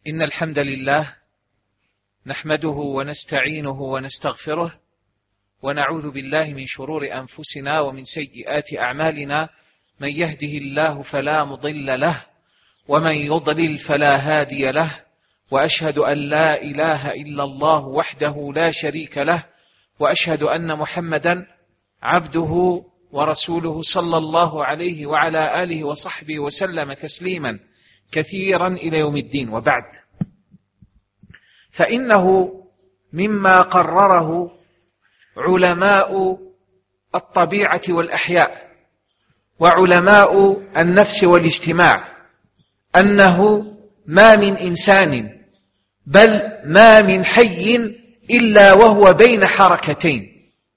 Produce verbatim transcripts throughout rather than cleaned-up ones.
إن الحمد لله نحمده ونستعينه ونستغفره ونعوذ بالله من شرور أنفسنا ومن سيئات أعمالنا. من يهده الله فلا مضل له ومن يضلل فلا هادي له، وأشهد أن لا إله إلا الله وحده لا شريك له، وأشهد أن محمدا عبده ورسوله صلى الله عليه وعلى آله وصحبه وسلم تسليما كثيرا إلى يوم الدين. وبعد، فإنه مما قرره علماء الطبيعة والأحياء وعلماء النفس والاجتماع أنه ما من إنسان بل ما من حي إلا وهو بين حركتين،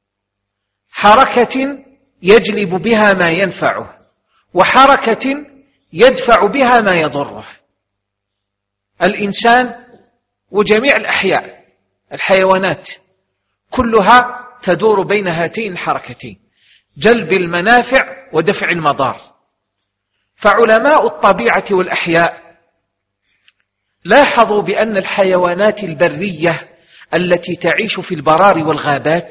حركة يجلب بها ما ينفعه وحركة يدفع بها ما يضره. الإنسان وجميع الأحياء الحيوانات كلها تدور بين هاتين الحركتين، جلب المنافع ودفع المضار. فعلماء الطبيعة والأحياء لاحظوا بأن الحيوانات البرية التي تعيش في البراري والغابات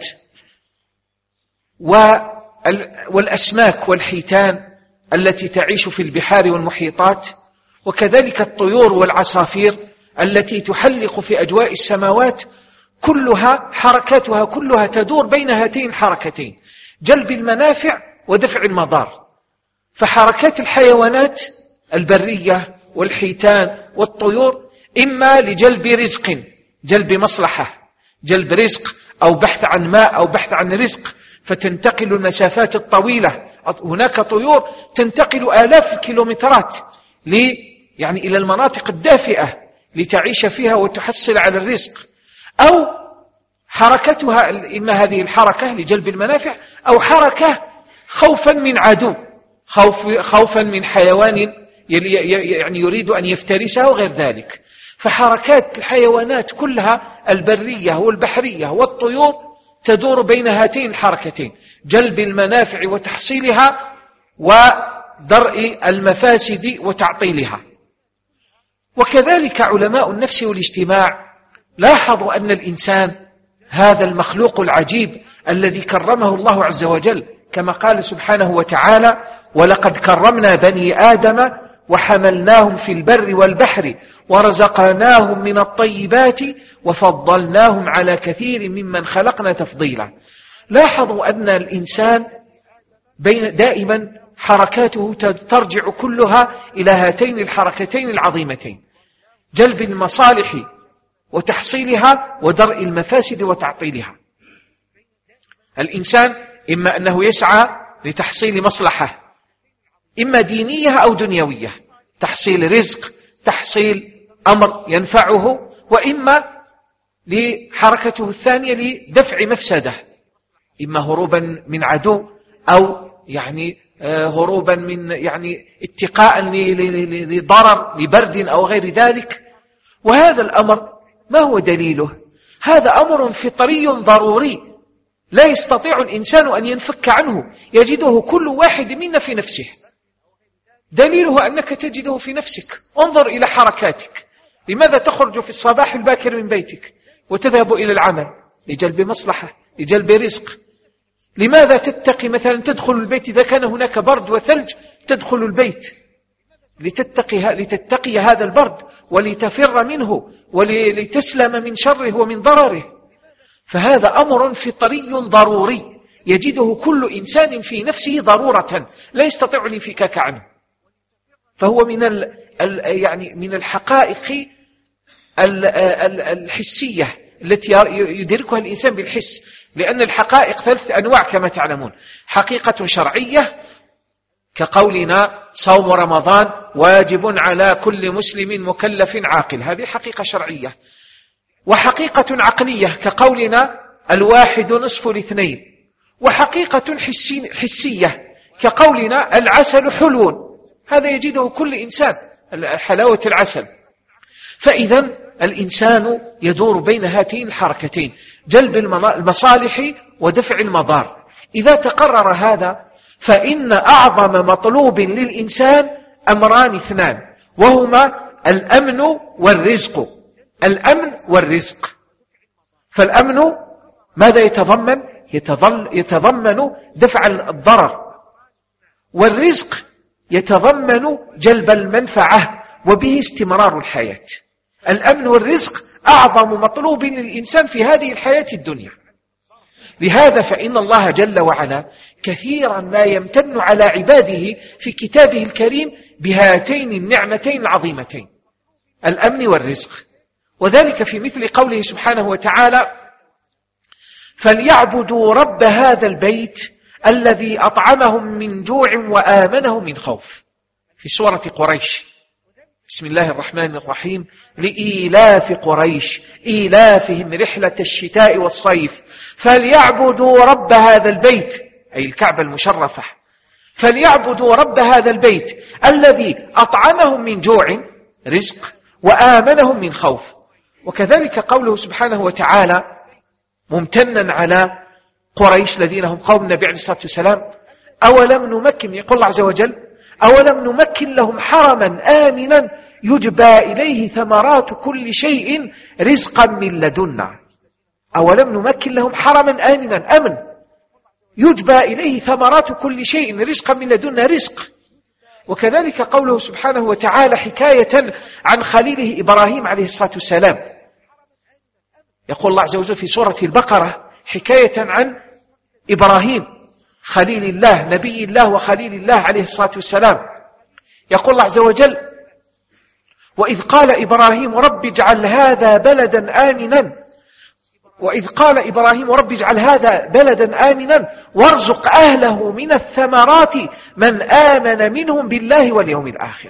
والأسماك والحيتان التي تعيش في البحار والمحيطات، وكذلك الطيور والعصافير التي تحلق في أجواء السماوات، كلها حركاتها كلها تدور بين هاتين الحركتين، جلب المنافع ودفع المضار. فحركات الحيوانات البرية والحيتان والطيور إما لجلب رزق، جلب مصلحة، جلب رزق أو بحث عن ماء أو بحث عن رزق، فتنتقل المسافات الطويلة. هناك طيور تنتقل آلاف الكيلومترات لي يعني إلى المناطق الدافئة لتعيش فيها وتحصل على الرزق. أو حركتها إما هذه الحركة لجلب المنافع أو حركة خوفا من عدو، خوف خوفا من حيوان يعني يريد أن يفترسها وغير ذلك. فحركات الحيوانات كلها البرية والبحرية والطيور تدور بين هاتين الحركتين، جلب المنافع وتحصيلها ودرء المفاسد وتعطيلها. وكذلك علماء النفس والاجتماع لاحظوا أن الإنسان هذا المخلوق العجيب الذي كرمه الله عز وجل، كما قال سبحانه وتعالى: ولقد كرمنا بني آدم وحملناهم في البر والبحر ورزقناهم من الطيبات وفضلناهم على كثير ممن خلقنا تفضيلا. لاحظوا أن الإنسان بين دائما حركاته ترجع كلها إلى هاتين الحركتين العظيمتين، جلب المصالح وتحصيلها ودرء المفاسد وتعطيلها. الإنسان إما أنه يسعى لتحصيل مصلحة إما دينية أو دنيوية، تحصيل رزق، تحصيل أمر ينفعه، وإما لحركته الثانية لدفع مفسده، إما هروبا من عدو أو يعني هروبا من يعني اتقاء لضرر لبرد أو غير ذلك. وهذا الأمر ما هو دليله؟ هذا أمر فطري ضروري لا يستطيع الإنسان أن ينفك عنه، يجده كل واحد منا في نفسه. دليله أنك تجده في نفسك. انظر إلى حركاتك. لماذا تخرج في الصباح الباكر من بيتك وتذهب إلى العمل؟ لجلب مصلحة، لجلب رزق. لماذا تتقي مثلا تدخل البيت إذا كان هناك برد وثلج؟ تدخل البيت لتتقي, لتتقي هذا البرد ولتفر منه ولتسلم من شره ومن ضرره. فهذا أمر فطري ضروري يجده كل إنسان في نفسه ضرورة لا يستطيع الانفكاك عنه. فهو من ال يعني من الحقائق ال ال الحسية التي يدركها الإنسان بالحس، لأن الحقائق ثلاث أنواع كما تعلمون: حقيقة شرعية كقولنا صوم رمضان واجب على كل مسلم مكلف عاقل، هذه حقيقة شرعية. وحقيقة عقلية كقولنا الواحد نصف الاثنين. وحقيقة حسي حسية كقولنا العسل حلو، هذا يجده كل إنسان، حلاوة العسل. فإذا الإنسان يدور بين هاتين الحركتين، جلب المصالح ودفع المضار. إذا تقرر هذا فإن أعظم مطلوب للإنسان أمران اثنان، وهما الأمن والرزق. الأمن والرزق. فالأمن ماذا يتضمن؟ يتضمن دفع الضرر، والرزق يتضمن جلب المنفعة وبه استمرار الحياة. الأمن والرزق أعظم مطلوب للإنسان في هذه الحياة الدنيا. لهذا فإن الله جل وعلا كثيرا ما يمتن على عباده في كتابه الكريم بهاتين النعمتين العظيمتين، الأمن والرزق. وذلك في مثل قوله سبحانه وتعالى: فليعبدوا رب هذا البيت الذي أطعمهم من جوع وآمنهم من خوف. في سورة قريش. بسم الله الرحمن الرحيم: لإيلاف قريش إيلافهم رحلة الشتاء والصيف فليعبدوا رب هذا البيت، أي الكعبة المشرفة. فليعبدوا رب هذا البيت الذي أطعمهم من جوع رزق وآمنهم من خوف. وكذلك قوله سبحانه وتعالى ممتنا على قريش الذين هم قوم النبي عليه الصلاة والسلام: أولم نمكن، يقول الله عز وجل: أولم نمكن لهم حرما آمنا يجبى إليه ثمرات كل شيء رزقا من لدنا. أولم نمكن لهم حرما آمنا، أمن، يجبى إليه ثمرات كل شيء رزقا من لدنا، رزق. وكذلك قوله سبحانه وتعالى حكاية عن خليله إبراهيم عليه الصلاة والسلام، يقول الله عز وجل في سورة البقرة حكاية عن إبراهيم خليل الله نبي الله وخليل الله عليه الصلاة والسلام، يقول الله عز وجل: وإذ قال إبراهيم رب اجعل هذا بلدا آمنا وإذ قال إبراهيم رب اجعل هذا بلدا آمنا وارزق أهله من الثمرات من آمن منهم بالله واليوم الآخر.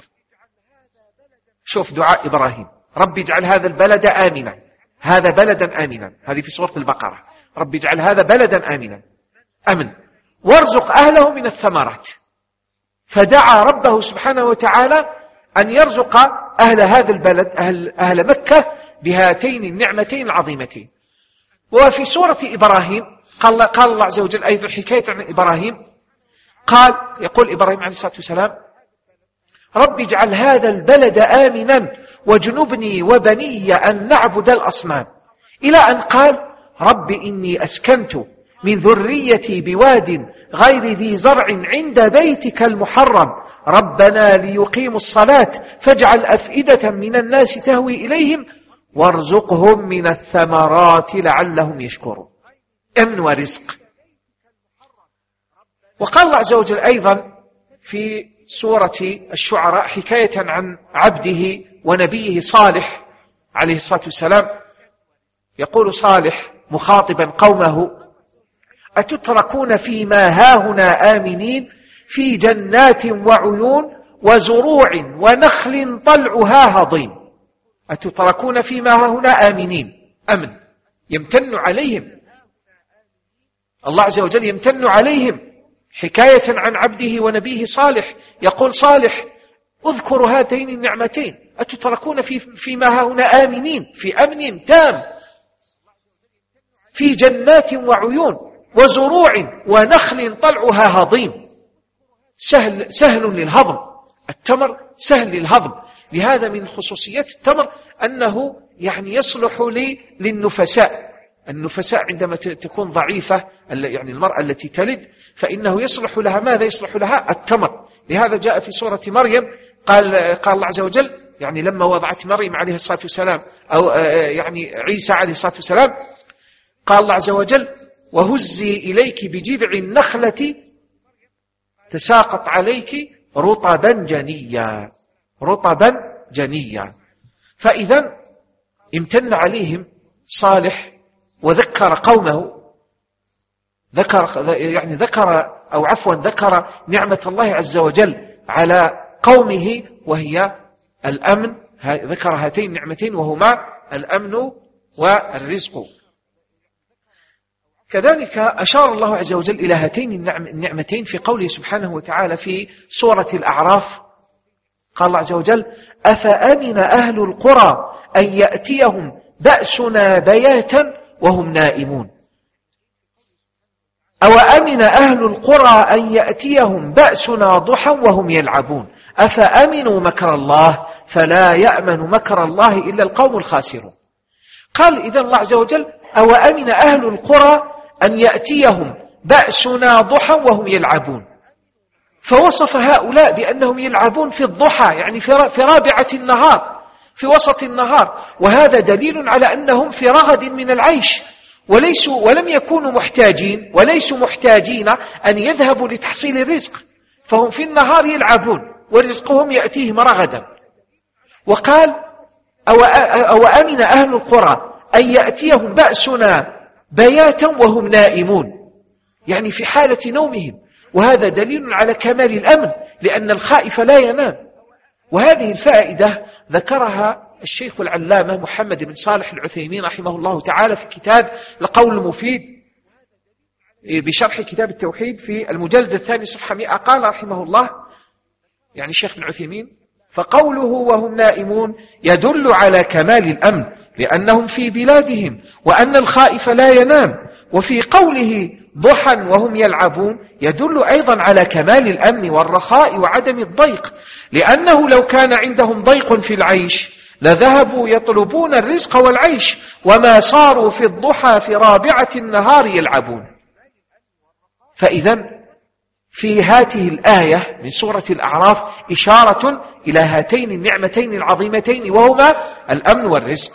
شوف دعاء إبراهيم: رب اجعل هذا البلد آمنا، هذا بلدا آمنا، هذه في سورة البقرة، رب اجعل هذا بلدا آمنا، أمن، وارزق أهله من الثمرات. فدعا ربه سبحانه وتعالى أن يرزق أهل هذا البلد، أهل, أهل مكة، بهاتين النعمتين العظيمتين. وفي سورة إبراهيم قال, قال الله عز وجل أيضا حكاية عن إبراهيم، قال يقول إبراهيم عليه الصلاة والسلام: رب اجعل هذا البلد آمنا واجنبني وبني أن نعبد الأصنام، إلى أن قال: رب إني أسكنت من ذريتي بواد غير ذي زرع عند بيتك المحرم ربنا ليقيموا الصلاة فاجعل أفئدة من الناس تهوي إليهم وارزقهم من الثمرات لعلهم يشكرون. أمن ورزق. وقال الله عز وجل أيضا في سورة الشعراء حكاية عن عبده ونبيه صالح عليه الصلاة والسلام، يقول صالح مخاطبا قومه: أتتركون فيما هاهنا آمنين في جنات وعيون وزروع ونخل طلعها هضيم. أتتركون فيما هاهنا آمنين، أمن، يمتن عليهم الله عز وجل، يمتن عليهم حكاية عن عبده ونبيه صالح. يقول صالح: اذكروا هاتين النعمتين، أتتركون في فيما هاهنا آمنين، في أمن تام، في جنات وعيون وزروع ونخل طلعها هضيم. سهل, سهل للهضم، التمر سهل للهضم. لهذا من خصوصيات التمر أنه يعني يصلح لي للنفساء. النفساء عندما تكون ضعيفة، يعني المرأة التي تلد، فإنه يصلح لها ماذا؟ يصلح لها التمر. لهذا جاء في سورة مريم قال, قال الله عز وجل يعني لما وضعت مريم عليه الصلاة والسلام أو يعني عيسى عليه الصلاة والسلام، قال الله عز وجل: وهزي إليك بجذع النخلة تساقط عليك رطبا جنيا، رطبا جنيا. فإذا امتن عليهم صالح وذكر قومه، ذكر يعني ذكر أو عفوا ذكر نعمة الله عز وجل على قومه وهي الأمن. ذكر هاتين النعمتين وهما الأمن والرزق. كذلك أشار الله عز وجل إلى هاتين النعمتين في قوله سبحانه وتعالى في سورة الأعراف. قال الله عز وجل: أفأمن أهل القرى أن يأتيهم بأسنا بياتا وهم نائمون. أو أمن أهل القرى أن يأتيهم بأسنا ضحى وهم يلعبون. أفأمنوا مكر الله فلا يأمن مكر الله إلا القوم الخاسرون. قال إذن الله عز وجل: أو أمن أهل القرى أن يأتيهم بأسنا ضحى وهم يلعبون. فوصف هؤلاء بأنهم يلعبون في الضحى، يعني في رابعة النهار، في وسط النهار، وهذا دليل على أنهم في رغد من العيش، وليسوا ولم يكونوا محتاجين وليسوا محتاجين أن يذهبوا لتحصيل الرزق، فهم في النهار يلعبون ورزقهم يأتيهم رغدا. وقال: أو, أو أمن أهل القرى أن يأتيهم بأسنا بياتا وهم نائمون، يعني في حالة نومهم، وهذا دليل على كمال الأمن، لأن الخائف لا ينام. وهذه الفائدة ذكرها الشيخ العلامة محمد بن صالح العثيمين رحمه الله تعالى في كتاب القول المفيد بشرح كتاب التوحيد في المجلد الثاني صفحة مئة. قال رحمه الله، يعني الشيخ العثيمين: فقوله وهم نائمون يدل على كمال الأمن لأنهم في بلادهم، وأن الخائف لا ينام. وفي قوله ضحى وهم يلعبون يدل أيضا على كمال الأمن والرخاء وعدم الضيق، لأنه لو كان عندهم ضيق في العيش لذهبوا يطلبون الرزق والعيش، وما صاروا في الضحى في رابعة النهار يلعبون. فإذا في هذه الآية من سورة الأعراف إشارة إلى هاتين النعمتين العظيمتين، وهما الأمن والرزق.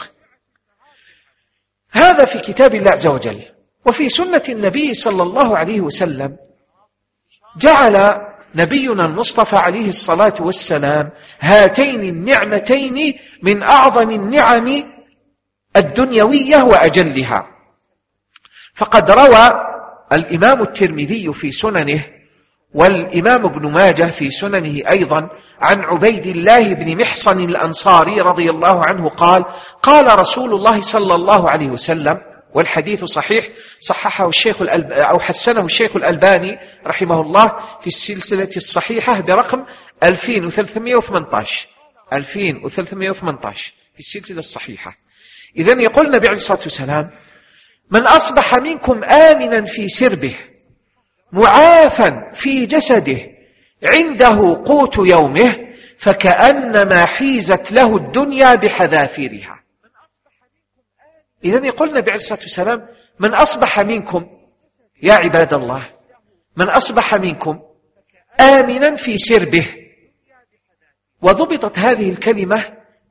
هذا في كتاب الله عز وجل. وفي سنة النبي صلى الله عليه وسلم جعل نبينا المصطفى عليه الصلاة والسلام هاتين النعمتين من أعظم النعم الدنيوية وأجلها. فقد روى الإمام الترمذي في سننه والإمام ابن ماجه في سننه أيضا عن عبيد الله بن محصن الأنصاري رضي الله عنه قال: قال رسول الله صلى الله عليه وسلم، والحديث صحيح، صححه الشيخ الألب... أو حسنه الشيخ الألباني رحمه الله في السلسلة الصحيحة برقم ألفين وثلاثمئة وثمانية عشر ألفين وثلاثمئة وثمانية عشر في السلسلة الصحيحة. إذن يقول النبي عليه الصلاة والسلام: من أصبح منكم آمنا في سربه معافا في جسده عنده قوت يومه فكأنما حيزت له الدنيا بحذافيرها. إذن يقول النبي عليه الصلاة والسلام: من أصبح منكم يا عباد الله، من أصبح منكم آمنا في سربه. وضبطت هذه الكلمة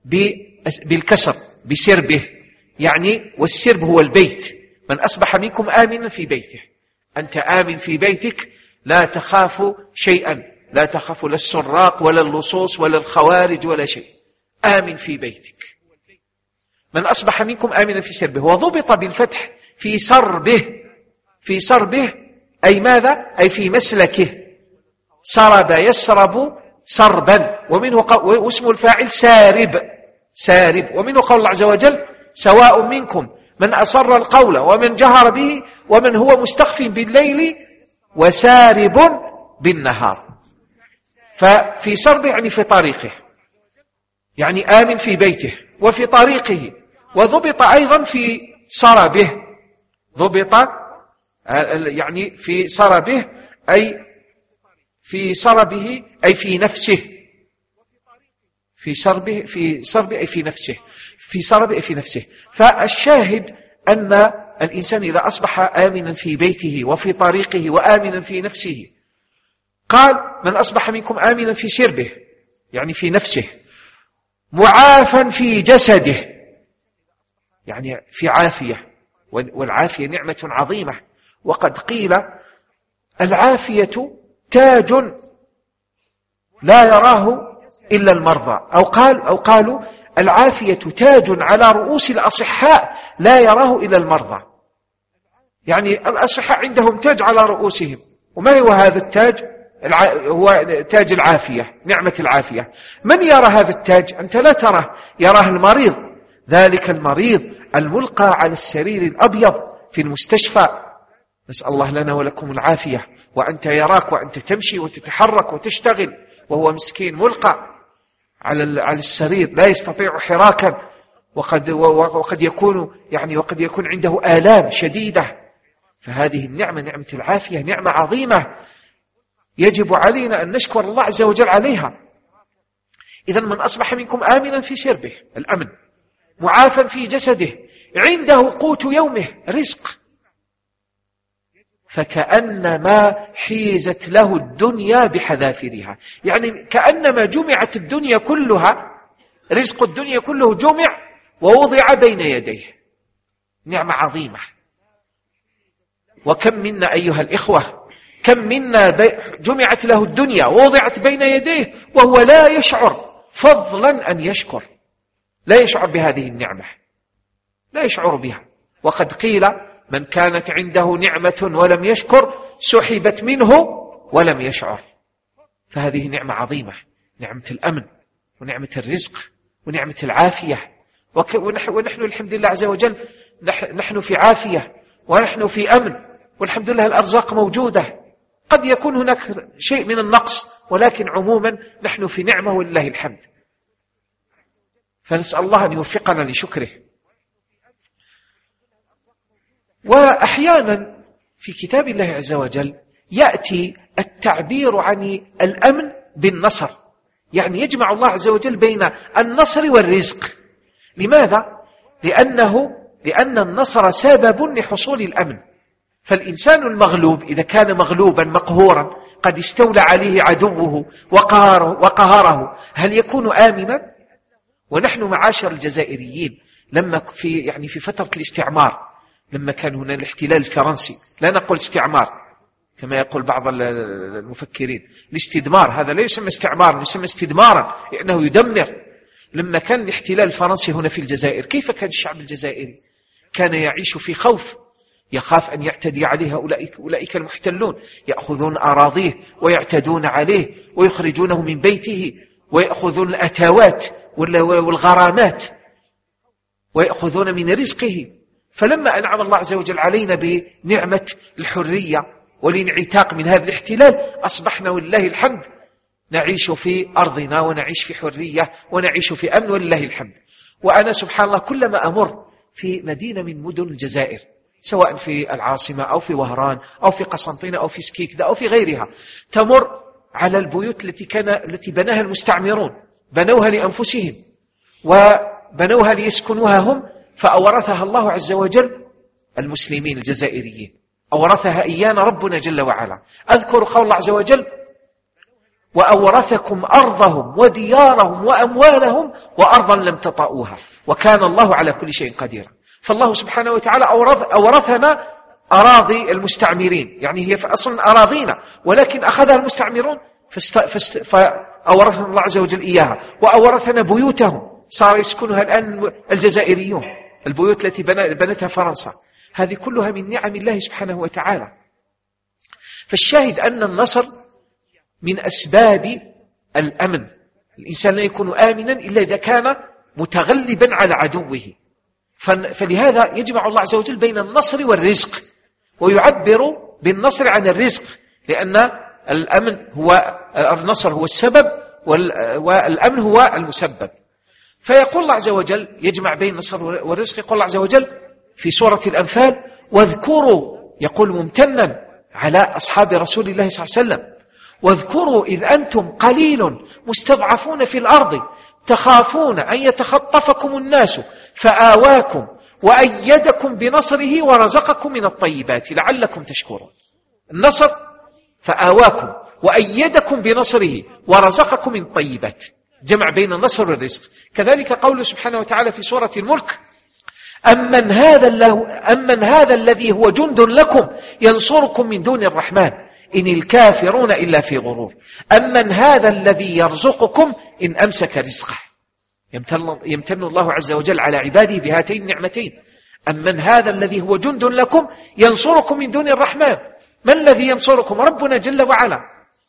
بالكسر بسربه، يعني والسرب هو البيت. من أصبح منكم آمنا في بيته، أنت آمن في بيتك، لا تخاف شيئا، لا تخاف لا السراق ولا اللصوص ولا الخوارج ولا شيء، آمن في بيتك. من أصبح منكم آمنا في سربه. وضبط بالفتح في سربه، في سربه أي ماذا؟ أي في مسلكه. سرب يسرب سربا، ومنه قو... واسم الفاعل سارب، سارب. ومنه قول الله عز وجل: سواء منكم من أسر القول ومن جهر به ومن هو مستخف بالليل وسارب بالنهار. ففي سربه يعني في طريقه، يعني آمن في بيته وفي طريقه. وضبط أيضا في سربه، ضبط يعني في سربه أي في سربه أي في نفسه، في سربه في سربه أي في نفسه، في سربه أي في نفسه. فالشاهد أن الإنسان إذا أصبح آمنا في بيته وفي طريقه وآمنا في نفسه، قال: من أصبح منكم آمنا في سربه يعني في نفسه، معافا في جسده يعني في عافية، والعافية نعمة عظيمة. وقد قيل: العافية تاج لا يراه إلا المرضى، أو قال أو قالوا العافية تاج على رؤوس الأصحاء لا يراه إلا المرضى. يعني الأصحاء عندهم تاج على رؤوسهم، وما هو هذا التاج؟ هو تاج العافية، نعمة العافية. من يرى هذا التاج؟ أنت لا تراه، يراه المريض، ذلك المريض الملقى على السرير الأبيض في المستشفى. نسأل الله لنا ولكم العافية. وأنت يراك وأنت تمشي وتتحرك وتشتغل، وهو مسكين ملقى على على السرير لا يستطيع حراكا، وقد وقد يكون يعني وقد يكون عنده آلام شديدة. فهذه النعمة، نعمة العافية، نعمة عظيمة يجب علينا أن نشكر الله عز وجل عليها. إذن من أصبح منكم آمنا في سربه، الأمن، معافا في جسده، عنده قوت يومه، رزق، فكأنما حيزت له الدنيا بحذافيرها، يعني كأنما جمعت الدنيا كلها، رزق الدنيا كله جمع ووضع بين يديه. نعمة عظيمة. وكم منا أيها الإخوة، كم منا جمعت له الدنيا ووضعت بين يديه وهو لا يشعر، فضلا أن يشكر، لا يشعر بهذه النعمة، لا يشعر بها. وقد قيل من كانت عنده نعمة ولم يشكر سحبت منه ولم يشعر. فهذه نعمة عظيمة، نعمة الأمن ونعمة الرزق ونعمة العافية. ونحن الحمد لله عز وجل نحن في عافية ونحن في أمن، والحمد لله الأرزاق موجودة. قد يكون هناك شيء من النقص، ولكن عموما نحن في نعمة ولله الحمد. فنسأل الله أن يوفقنا لشكره. وأحيانا في كتاب الله عز وجل يأتي التعبير عن الأمن بالنصر، يعني يجمع الله عز وجل بين النصر والرزق. لماذا؟ لأنه لأن النصر سبب لحصول الأمن. فالإنسان المغلوب إذا كان مغلوبا مقهورا قد استولى عليه عدوه وقهره, وقهره هل يكون آمنا؟ ونحن معاشر الجزائريين لما في يعني في فترة الاستعمار، لما كان هنا الاحتلال الفرنسي، لا نقول استعمار كما يقول بعض المفكرين، الاستدمار هذا لا يسمى استعمار، يسمى استدمارا لأنه يدمر. لما كان الاحتلال الفرنسي هنا في الجزائر، كيف كان الشعب الجزائري؟ كان يعيش في خوف، يخاف أن يعتدي عليه أولئك, أولئك المحتلون، يأخذون أراضيه ويعتدون عليه ويخرجونه من بيته ويأخذون الأتاوات والغرامات ويأخذون من رزقه. فلما أنعم الله عز وجل علينا بنعمة الحرية والانعتاق من هذا الاحتلال، أصبحنا ولله الحمد نعيش في أرضنا ونعيش في حرية ونعيش في أمن ولله الحمد. وأنا سبحان الله كلما أمر في مدينة من مدن الجزائر، سواء في العاصمة أو في وهران أو في قسنطينة أو في سكيكدا أو في غيرها، تمر على البيوت التي كان التي بناها المستعمرون، بنوها لأنفسهم وبنوها ليسكنوها هم، فأورثها الله عز وجل المسلمين الجزائريين، أورثها إيانا ربنا جل وعلا. أذكر قول الله عز وجل: وأورثكم أرضهم وديارهم وأموالهم وأرضا لم تطئوها وكان الله على كل شيء قدير. فالله سبحانه وتعالى أورثنا أراضي المستعمرين، يعني هي أصلا أراضينا ولكن أخذها المستعمرون فأورثنا الله عز وجل إياها، وأورثنا بيوتهم صار يسكنها الآن الجزائريون، البيوت التي بنتها فرنسا. هذه كلها من نعم الله سبحانه وتعالى. فالشاهد أن النصر من أسباب الأمن. الإنسان لا يكون آمنا إلا إذا كان متغلبا على عدوه. فلهذا يجمع الله عز وجل بين النصر والرزق، ويعبر بالنصر عن الرزق، لأن الأمن هو النصر هو السبب والأمن هو المسبب. فيقول الله عز وجل يجمع بين النصر والرزق. يقول الله عز وجل في سورة الأنفال: واذكروا، يقول ممتنا على أصحاب رسول الله صلى الله عليه وسلم: واذكروا إذ أنتم قليل مستضعفون في الأرض تخافون أن يتخطفكم الناس فآواكم وأيدكم بنصره ورزقكم من الطيبات لعلكم تشكرون. النصر فآواكم وأيدكم بنصره ورزقكم من الطيبات، جمع بين النصر والرزق. كذلك قوله سبحانه وتعالى في سورة الملك: أمن هذا, أمن هذا الذي هو جند لكم ينصركم من دون الرحمن إن الكافرون إلا في غرور. أمن هذا الذي يرزقكم إن أمسك رزقه. يمتن, يمتن الله عز وجل على عباده بهاتين النعمتين: أمن هذا الذي هو جند لكم ينصركم من دون الرحمن. من الذي ينصركم؟ ربنا جل وعلا.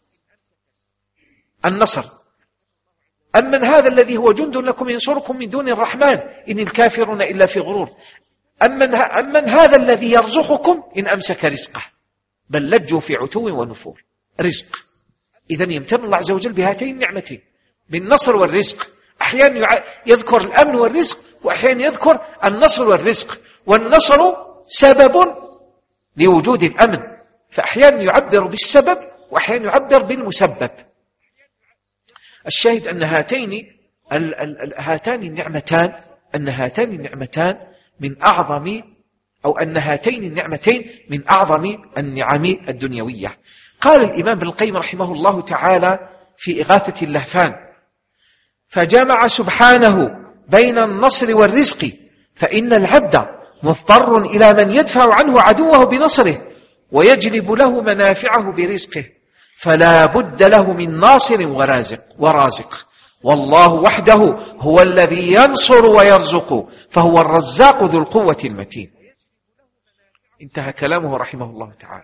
النصر. أمن هذا الذي هو جند لكم ينصركم من دون الرحمن إن الكافرون إلا في غرور. أمن, أمن هذا الذي يرزقكم إن أمسك رزقه بل لجوا في عتو ونفور. رزق. إذن يمتن الله عز وجل بهاتين النعمتين، بالنصر والرزق. أحيانا يذكر الأمن والرزق، وأحيانا يذكر النصر والرزق. والنصر سبب لوجود الأمن، فأحيانا يعبر بالسبب وأحيانا يعبر بالمسبب. الشاهد أن هاتين ال ال هاتان النعمتان أن هاتان النعمتان من أعظم أو أن هاتين النعمتين من أعظم النعم الدنيوية. قال الإمام ابن القيم رحمه الله تعالى في إغاثة اللهفان: فجمع سبحانه بين النصر والرزق، فإن العبد مضطر إلى من يدفع عنه عدوه بنصره ويجلب له منافعه برزقه، فلا بد له من ناصر ورازق ورازق والله وحده هو الذي ينصر ويرزق، فهو الرزاق ذو القوة المتين. انتهى كلامه رحمه الله تعالى.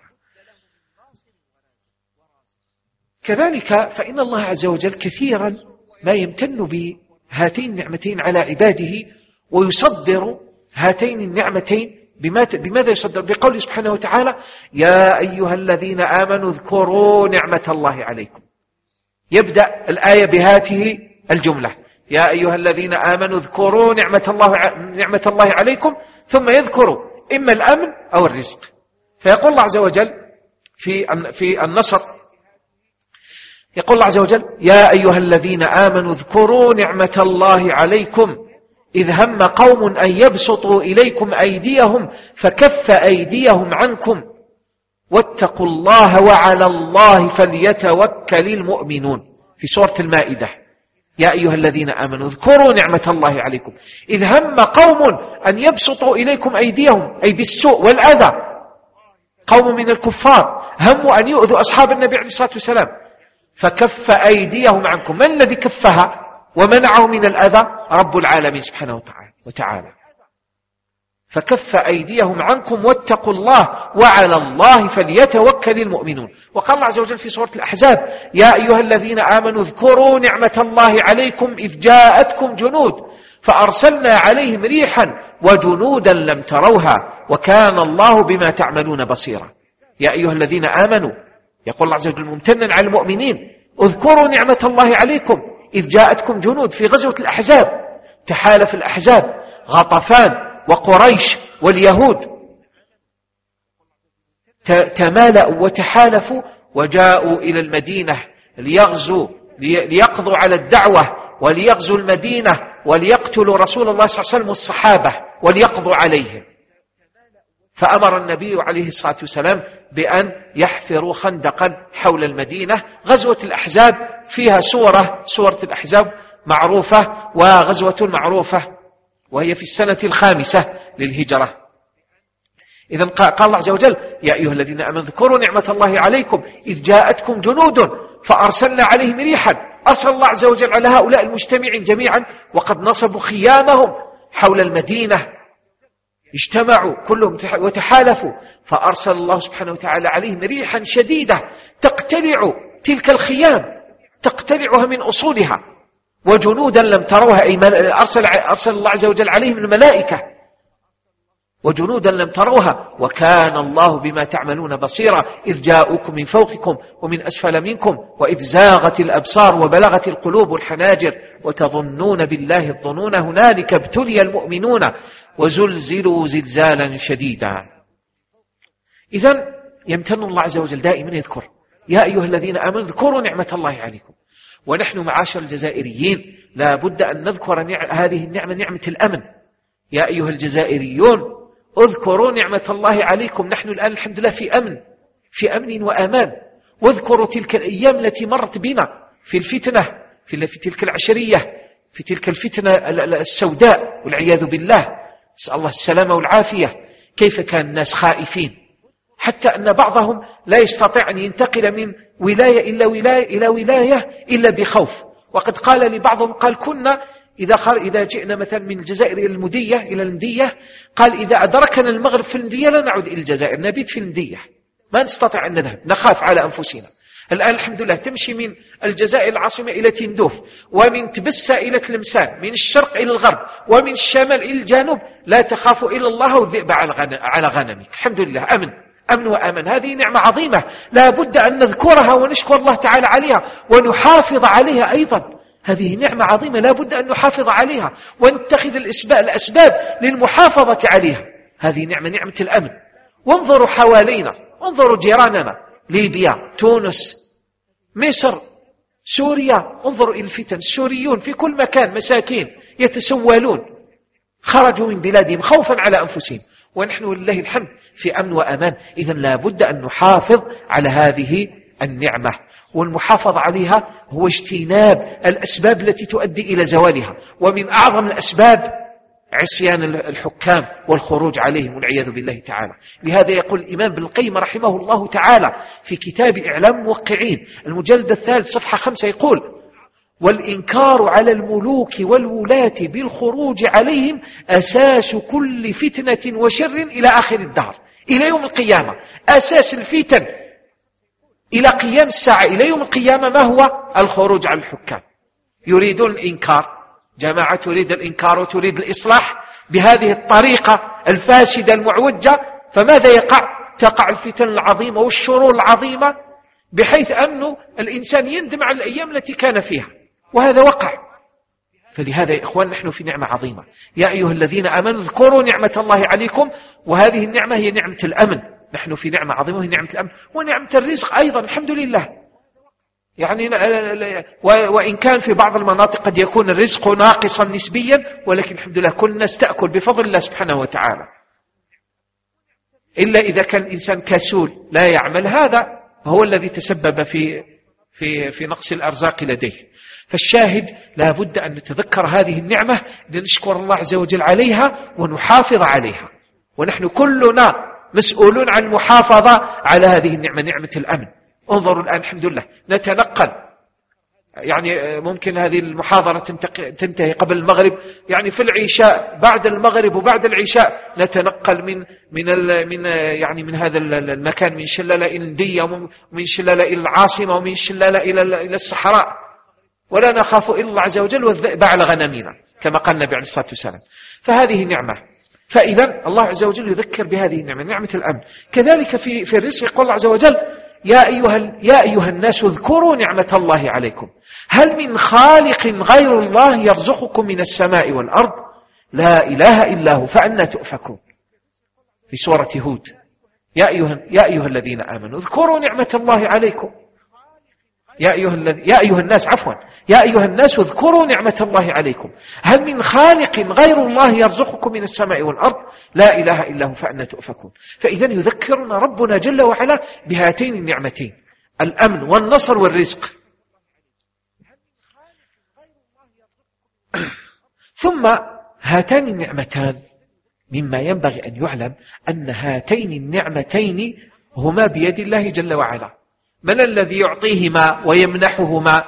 كذلك فإن الله عز وجل كثيرا ما يمتن بهاتين النعمتين على عباده، ويصدر هاتين النعمتين بماذا يصدر؟ بقوله سبحانه وتعالى: يا أيها الذين آمنوا اذكروا نعمة الله عليكم. يبدأ الآية بهاته الجملة: يا أيها الذين آمنوا اذكروا نعمة الله, نعمة الله عليكم، ثم يذكروا إما الأمن أو الرزق. فيقول الله عز وجل في في النصر، يقول الله عز وجل: يا أيها الذين آمنوا اذكروا نعمة الله عليكم إذ هم قوم أن يبسطوا إليكم أيديهم فكف أيديهم عنكم واتقوا الله وعلى الله فليتوكل المؤمنون. في سورة المائدة: يا أيها الذين آمنوا اذكروا نعمة الله عليكم إذ هم قوم أن يبسطوا إليكم أيديهم، أي بالسوء والأذى. قوم من الكفار هموا أن يؤذوا أصحاب النبي عليه الصلاة والسلام فكف أيديهم عنكم. من الذي كفها ومنعه من الأذى؟ رب العالمين سبحانه وتعالى. فكف أيديهم عنكم واتقوا الله وعلى الله فليتوكل المؤمنون. وقال الله عز وجل في سورة الأحزاب: يا أيها الذين آمنوا اذكروا نعمة الله عليكم إذ جاءتكم جنود فأرسلنا عليهم ريحا وجنودا لم تروها وكان الله بما تعملون بصيرا. يا أيها الذين آمنوا، يقول الله عز وجل ممتنا على المؤمنين: اذكروا نعمة الله عليكم إذ جاءتكم جنود. في غزوة الأحزاب تحالف الأحزاب غطفان وقريش واليهود، تمالأوا وتحالفوا وجاءوا إلى المدينة ليغزوا ليقضوا على الدعوة وليغزوا المدينة وليقتلوا رسول الله صلى الله عليه وسلم والصحابة وليقضوا عليهم. فأمر النبي عليه الصلاة والسلام بأن يحفروا خندقا حول المدينة. غزوة الأحزاب فيها سورة سورة الأحزاب معروفة، وغزوة معروفة وهي في السنة الخامسة للهجرة. إذن قال الله عز وجل: يا أيها الذين آمنوا اذكروا نعمة الله عليكم إذ جاءتكم جنود فأرسلنا عليهم ريحا. أرسل الله عز وجل على هؤلاء المجتمعين جميعا وقد نصبوا خيامهم حول المدينة، اجتمعوا كلهم وتحالفوا، فأرسل الله سبحانه وتعالى عليهم ريحا شديدة تقتلع تلك الخيام، تقتلعها من أصولها، وجنودا لم تروها، أي أرسل, أرسل الله عز وجل عليهم الملائكة وجنودا لم تروها وكان الله بما تعملون بصيرا إذ جاءوكم من فوقكم ومن أسفل منكم وإذ زاغت الأبصار وبلغت القلوب الحناجر وتظنون بالله الظنون هنالك ابتلي المؤمنون وزلزلوا زلزالا شديدا. إذن يمتن الله عز وجل دائما يذكر: يا أيها الذين آمنوا اذكروا نعمة الله عليكم. ونحن معاشر الجزائريين لا بد أن نذكر هذه النعمة، نعمة الأمن. يا أيها الجزائريون اذكروا نعمة الله عليكم. نحن الآن الحمد لله في أمن، في أمن وأمان. واذكروا تلك الأيام التي مرت بنا في الفتنة، في تلك العشرية، في تلك الفتنة السوداء والعياذ بالله، نسأل الله السلامة والعافية. كيف كان الناس خائفين حتى أن بعضهم لا يستطيع أن ينتقل من ولاية إلى ولاية إلى ولاية إلا بخوف. وقد قال لبعضهم، قال: كنا إذا إذا جئنا مثلا من الجزائر إلى المدية إلى المدية، قال إذا أدركنا المغرب في المدية لا نعود إلى الجزائر، نبيت في المدية، ما نستطيع أن نذهب، نخاف على أنفسنا. الآن الحمد لله تمشي من الجزائر العاصمة إلى تندوف، ومن تبسة إلى تلمسان، من الشرق إلى الغرب، ومن الشمال إلى الجنوب، لا تخاف إلا الله والذئب على غنمك. الحمد لله أمن أمن وأمن. هذه نعمة عظيمة لا بد أن نذكرها ونشكر الله تعالى عليها ونحافظ عليها أيضا. هذه نعمة عظيمة لا بد أن نحافظ عليها ونتخذ الأسباب للمحافظة عليها. هذه نعمة نعمة الأمن. وانظروا حوالينا، انظروا جيراننا، ليبيا، تونس، مصر، سوريا، انظروا إلى الفتن، السوريون في كل مكان مساكين يتسولون، خرجوا من بلادهم خوفا على أنفسهم، ونحن لله الحمد في أمن وأمان. إذن لا بد أن نحافظ على هذه النعمة، والمحافظة عليها هو اجتناب الأسباب التي تؤدي إلى زوالها، ومن أعظم الأسباب عصيان الحكام والخروج عليهم والعياذ بالله تعالى. لهذا يقول الإمام ابن القيم رحمه الله تعالى في كتاب إعلام الموقعين المجلد الثالث صفحة خمسة يقول: والإنكار على الملوك والولاة بالخروج عليهم أساس كل فتنة وشر إلى آخر الدهر، إلى يوم القيامة. أساس الفتن إلى قيام الساعة إلى يوم القيامة ما هو؟ الخروج على الحكام. يريدون الإنكار، جماعة تريد الإنكار وتريد الإصلاح بهذه الطريقة الفاسدة المعوجة، فماذا يقع؟ تقع الفتن العظيمة والشرور العظيمة، بحيث أنه الإنسان يندم على الأيام التي كان فيها، وهذا وقع. فلهذا يا إخوان نحن في نعمة عظيمة. يا أيها الذين آمنوا اذكروا نعمة الله عليكم، وهذه النعمة هي نعمة الأمن. نحن في نعمة عظيمة وهي نعمة الأمن، ونعمة الرزق أيضا الحمد لله. يعني وإن كان في بعض المناطق قد يكون الرزق ناقصا نسبيا، ولكن الحمد لله كل الناس تأكل بفضل الله سبحانه وتعالى، إلا إذا كان الإنسان كسول لا يعمل، هذا هو الذي تسبب في في في نقص الأرزاق لديه. فالشاهد لا بد أن نتذكر هذه النعمة لنشكر الله عز وجل عليها ونحافظ عليها، ونحن كلنا مسؤولون عن المحافظة على هذه النعمة، نعمة الأمن. انظروا الآن الحمد لله نتنقل، يعني ممكن هذه المحاضرة تنتهي قبل المغرب، يعني في العشاء بعد المغرب وبعد العشاء نتنقل من من من يعني من هذا المكان، من شلالة إلى الندية، ومن شلالة إلى العاصمة، ومن شلالة إلى إلى الصحراء، ولا نخاف إلا الله عز وجل والذئب على غنمنا كما قال النبي عليه الصلاة والسلام. فهذه نعمة. فإذا الله عز وجل يذكر بهذه النعمة، نعمة الأمن. كذلك في في الرزق يقول الله عز وجل: يا أيها يا أيها الناس اذكروا نعمة الله عليكم، هل من خالق غير الله يرزقكم من السماء والأرض لا إله إلا هو فأنى تؤفكون. في سورة هود: يا أيها يا أيها الذين آمنوا اذكروا نعمة الله عليكم، يا أيها الذي يا أيها الناس عفوا يا أيها الناس اذكروا نعمة الله عليكم، هل من خالق غير الله يرزقكم من السماء والأرض لا إله إلا هو فأنى تؤفكون. فإذا يذكرنا ربنا جل وعلا بهاتين النعمتين، الأمن والنصر والرزق. ثم هاتان النعمتان مما ينبغي أن يعلم أن هاتين النعمتين هما بيد الله جل وعلا. من الذي يعطيهما ويمنحهما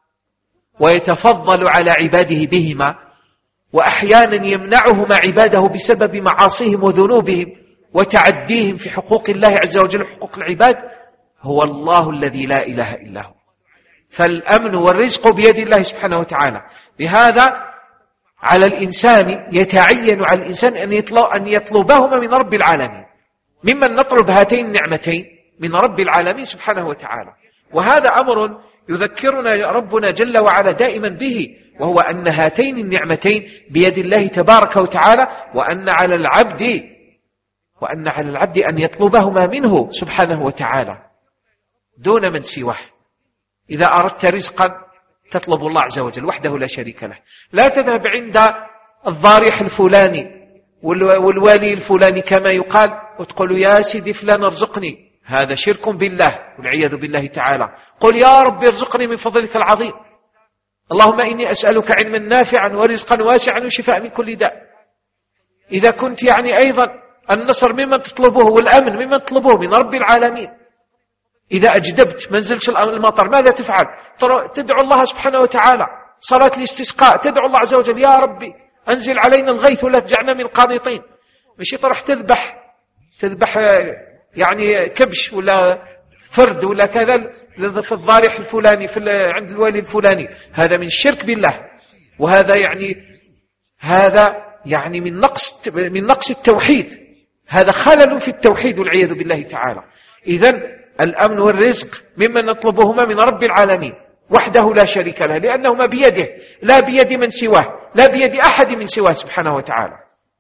ويتفضل على عباده بهما، وأحيانا يمنعهما عباده بسبب معاصيهم وذنوبهم وتعديهم في حقوق الله عز وجل وحقوق العباد؟ هو الله الذي لا إله إلا هو. فالأمن والرزق بيد الله سبحانه وتعالى. لهذا على الإنسان يتعين على الإنسان أن يطلب أن يطلبهما من رب العالمين. ممن نطلب هاتين النعمتين؟ من رب العالمين سبحانه وتعالى. وهذا أمر يذكرنا ربنا جل وعلا دائما به، وهو أن هاتين النعمتين بيد الله تبارك وتعالى، وأن على العبد وأن على العبد أن يطلبهما منه سبحانه وتعالى دون من سواه. إذا أردت رزقا تطلب الله عز وجل وحده لا شريك له. لا تذهب عند الضارح الفلاني والوالي الفلاني كما يقال وتقول: يا سيدي فلان ارزقني. هذا شرك بالله والعياذ بالله تعالى. قل: يا رب ارزقني من فضلك العظيم، اللهم إني أسألك علما نافعا ورزقا واسعا وشفاء من كل داء. إذا كنت يعني أيضا النصر ممن تطلبه والأمن ممن تطلبه من رب العالمين. إذا أجدبت منزلش المطر ماذا تفعل؟ تدعو الله سبحانه وتعالى، صلاة الاستسقاء تدعو الله عز وجل: يا ربي أنزل علينا الغيث ولا تجعلنا من القانطين. مش تروح تذبح تذبح يعني كبش ولا فرد ولا كذا في الضارح الفلاني في عند الوالي الفلاني. هذا من الشرك بالله، وهذا يعني هذا يعني من نقص من نقص التوحيد. هذا خلل في التوحيد والعياذ بالله تعالى. إذن الأمن والرزق ممن نطلبهما من رب العالمين وحده لا شريك له، لأنهما بيده لا بيد من سواه، لا بيد أحد من سواه سبحانه وتعالى.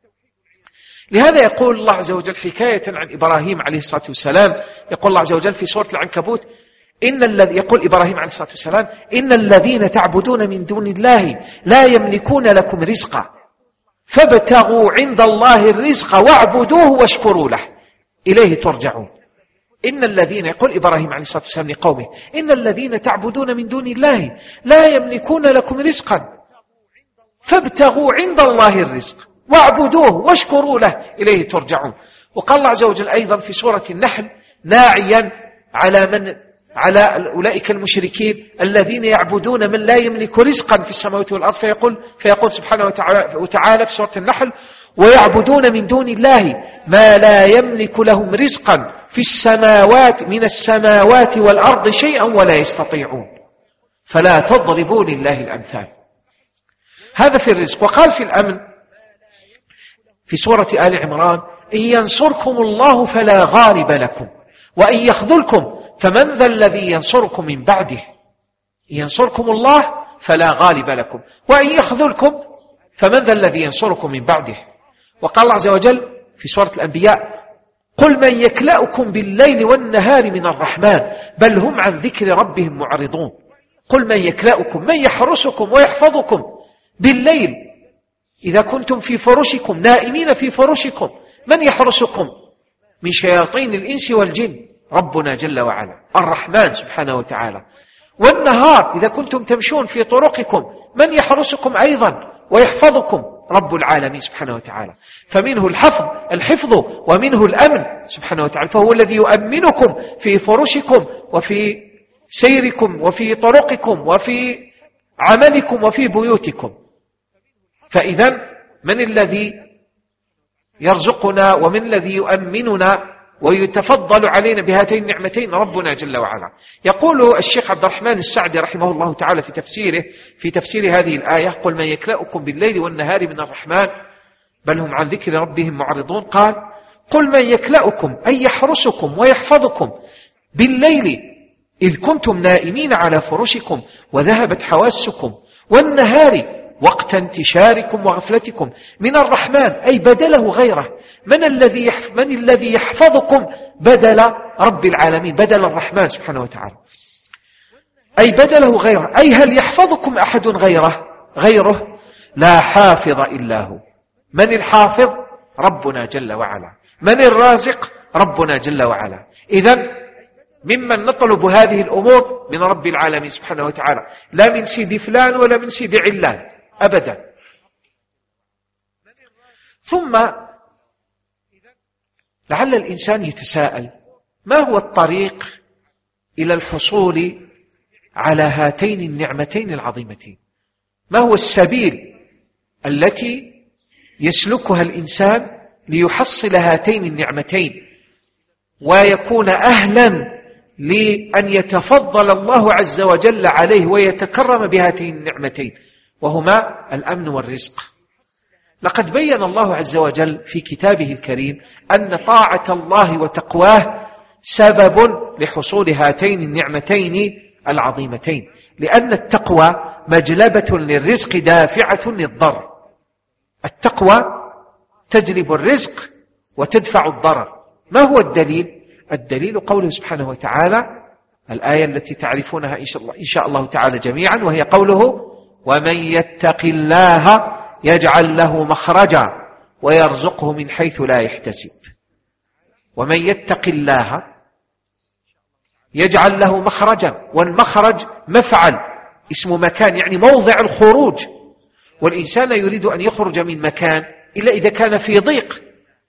لهذا يقول الله عز وجل حكاية عن إبراهيم عليه الصلاة والسلام، يقول الله عز وجل في سورة العنكبوت: إن الذي يقول إبراهيم عليه الصلاة والسلام إن الذين تعبدون من دون الله لا يملكون لكم رزقا فابتغوا عند الله الرزق واعبدوه واشكروا له إليه ترجعون. إن الذين يقول إبراهيم عليه الصلاة والسلام لقومه إن الذين تعبدون من دون الله لا يملكون لكم رزقا فابتغوا عند الله الرزق واعبدوه واشكروا له إليه ترجعون. وقال الله عز وجل أيضا في سورة النحل ناعيا على من على أولئك المشركين الذين يعبدون من لا يملك رزقا في السماوات والأرض فيقول, فيقول سبحانه وتعالى في سورة النحل ويعبدون من دون الله ما لا يملك لهم رزقا في السماوات من السماوات والأرض شيئا ولا يستطيعون فلا تضربوا لله الأمثال. هذا في الرزق. وقال في الأمن في سورة آل عمران إن ينصركم الله فلا غالب لكم وإن يخذلكم فمن ذا الذي ينصركم من بعده إن ينصركم الله فلا غالب لكم وإن يخذلكم فمن ذا الذي ينصركم من بعده. وقال الله عز وجل في سورة الأنبياء قل من يكلأكم بالليل والنهار من الرحمن بل هم عن ذكر ربهم معرضون. قل من يكلأكم من يحرسكم ويحفظكم بالليل إذا كنتم في فرشكم نائمين في فرشكم من يحرسكم من شياطين الإنس والجن ربنا جل وعلا الرحمن سبحانه وتعالى. والنهار إذا كنتم تمشون في طرقكم من يحرسكم أيضا ويحفظكم رب العالمين سبحانه وتعالى. فمنه الحفظ الحفظ ومنه الأمن سبحانه وتعالى فهو الذي يؤمنكم في فرشكم وفي سيركم وفي طرقكم وفي عملكم وفي بيوتكم. فإذا من الذي يرزقنا ومن الذي يؤمننا ويتفضل علينا بهاتين النعمتين ربنا جل وعلا. يقول الشيخ عبد الرحمن السعدي رحمه الله تعالى في تفسيره في تفسير هذه الآية قل من يكلأكم بالليل والنهار من الرحمن بل هم عن ذكر ربهم معرضون. قال قل من يكلأكم أي يحرسكم ويحفظكم بالليل إذ كنتم نائمين على فرشكم وذهبت حواسكم والنهار وقت انتشاركم وغفلتكم من الرحمن أي بدله غيره. من الذي يحف من الذي يحفظكم بدل رب العالمين بدل الرحمن سبحانه وتعالى أي بدله غيره. أي هل يحفظكم أحد غيره غيره لا حافظ إلا هو. من الحافظ ربنا جل وعلا من الرازق ربنا جل وعلا. إذن ممن نطلب هذه الأمور من رب العالمين سبحانه وتعالى لا من سيد فلان ولا من سيد علان أبدا. ثم لعل الإنسان يتساءل ما هو الطريق إلى الحصول على هاتين النعمتين العظيمتين؟ ما هو السبيل التي يسلكها الإنسان ليحصل هاتين النعمتين ويكون أهلا لأن يتفضل الله عز وجل عليه ويتكرم بهاتين النعمتين وهما الأمن والرزق. لقد بين الله عز وجل في كتابه الكريم أن طاعة الله وتقواه سبب لحصول هاتين النعمتين العظيمتين لأن التقوى مجلبة للرزق دافعة للضرر. التقوى تجلب الرزق وتدفع الضرر. ما هو الدليل؟ الدليل قوله سبحانه وتعالى الآية التي تعرفونها إن شاء الله, إن شاء الله تعالى جميعا وهي قوله ومن يتق الله يجعل له مخرجا ويرزقه من حيث لا يحتسب. ومن يتق الله يجعل له مخرجا والمخرج مفعل اسم مكان يعني موضع الخروج والإنسان يريد أن يخرج من مكان إلا إذا كان في ضيق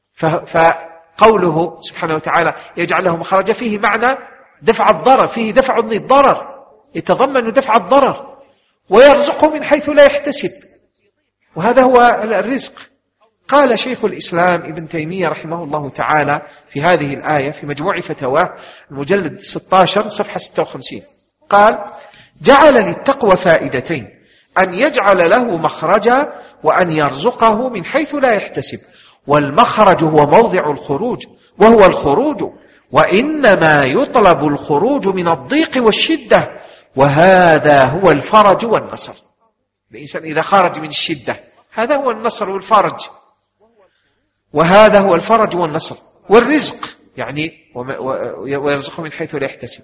فقوله سبحانه وتعالى يجعل له مخرجا فيه معنى دفع الضرر فيه دفع الضرر يتضمن دفع الضرر ويرزقه من حيث لا يحتسب وهذا هو الرزق. قال شيخ الإسلام ابن تيمية رحمه الله تعالى في هذه الآية في مجموع فتاواه المجلد ستة عشر صفحة ستة وخمسين قال جعل للتقوى فائدتين أن يجعل له مخرجا وأن يرزقه من حيث لا يحتسب والمخرج هو موضع الخروج وهو الخروج وإنما يطلب الخروج من الضيق والشدة وهذا هو الفرج والنصر. الإنسان إذا خرج من الشدة هذا هو النصر والفرج وهذا هو الفرج والنصر. والرزق يعني ويرزقه من حيث لا يحتسب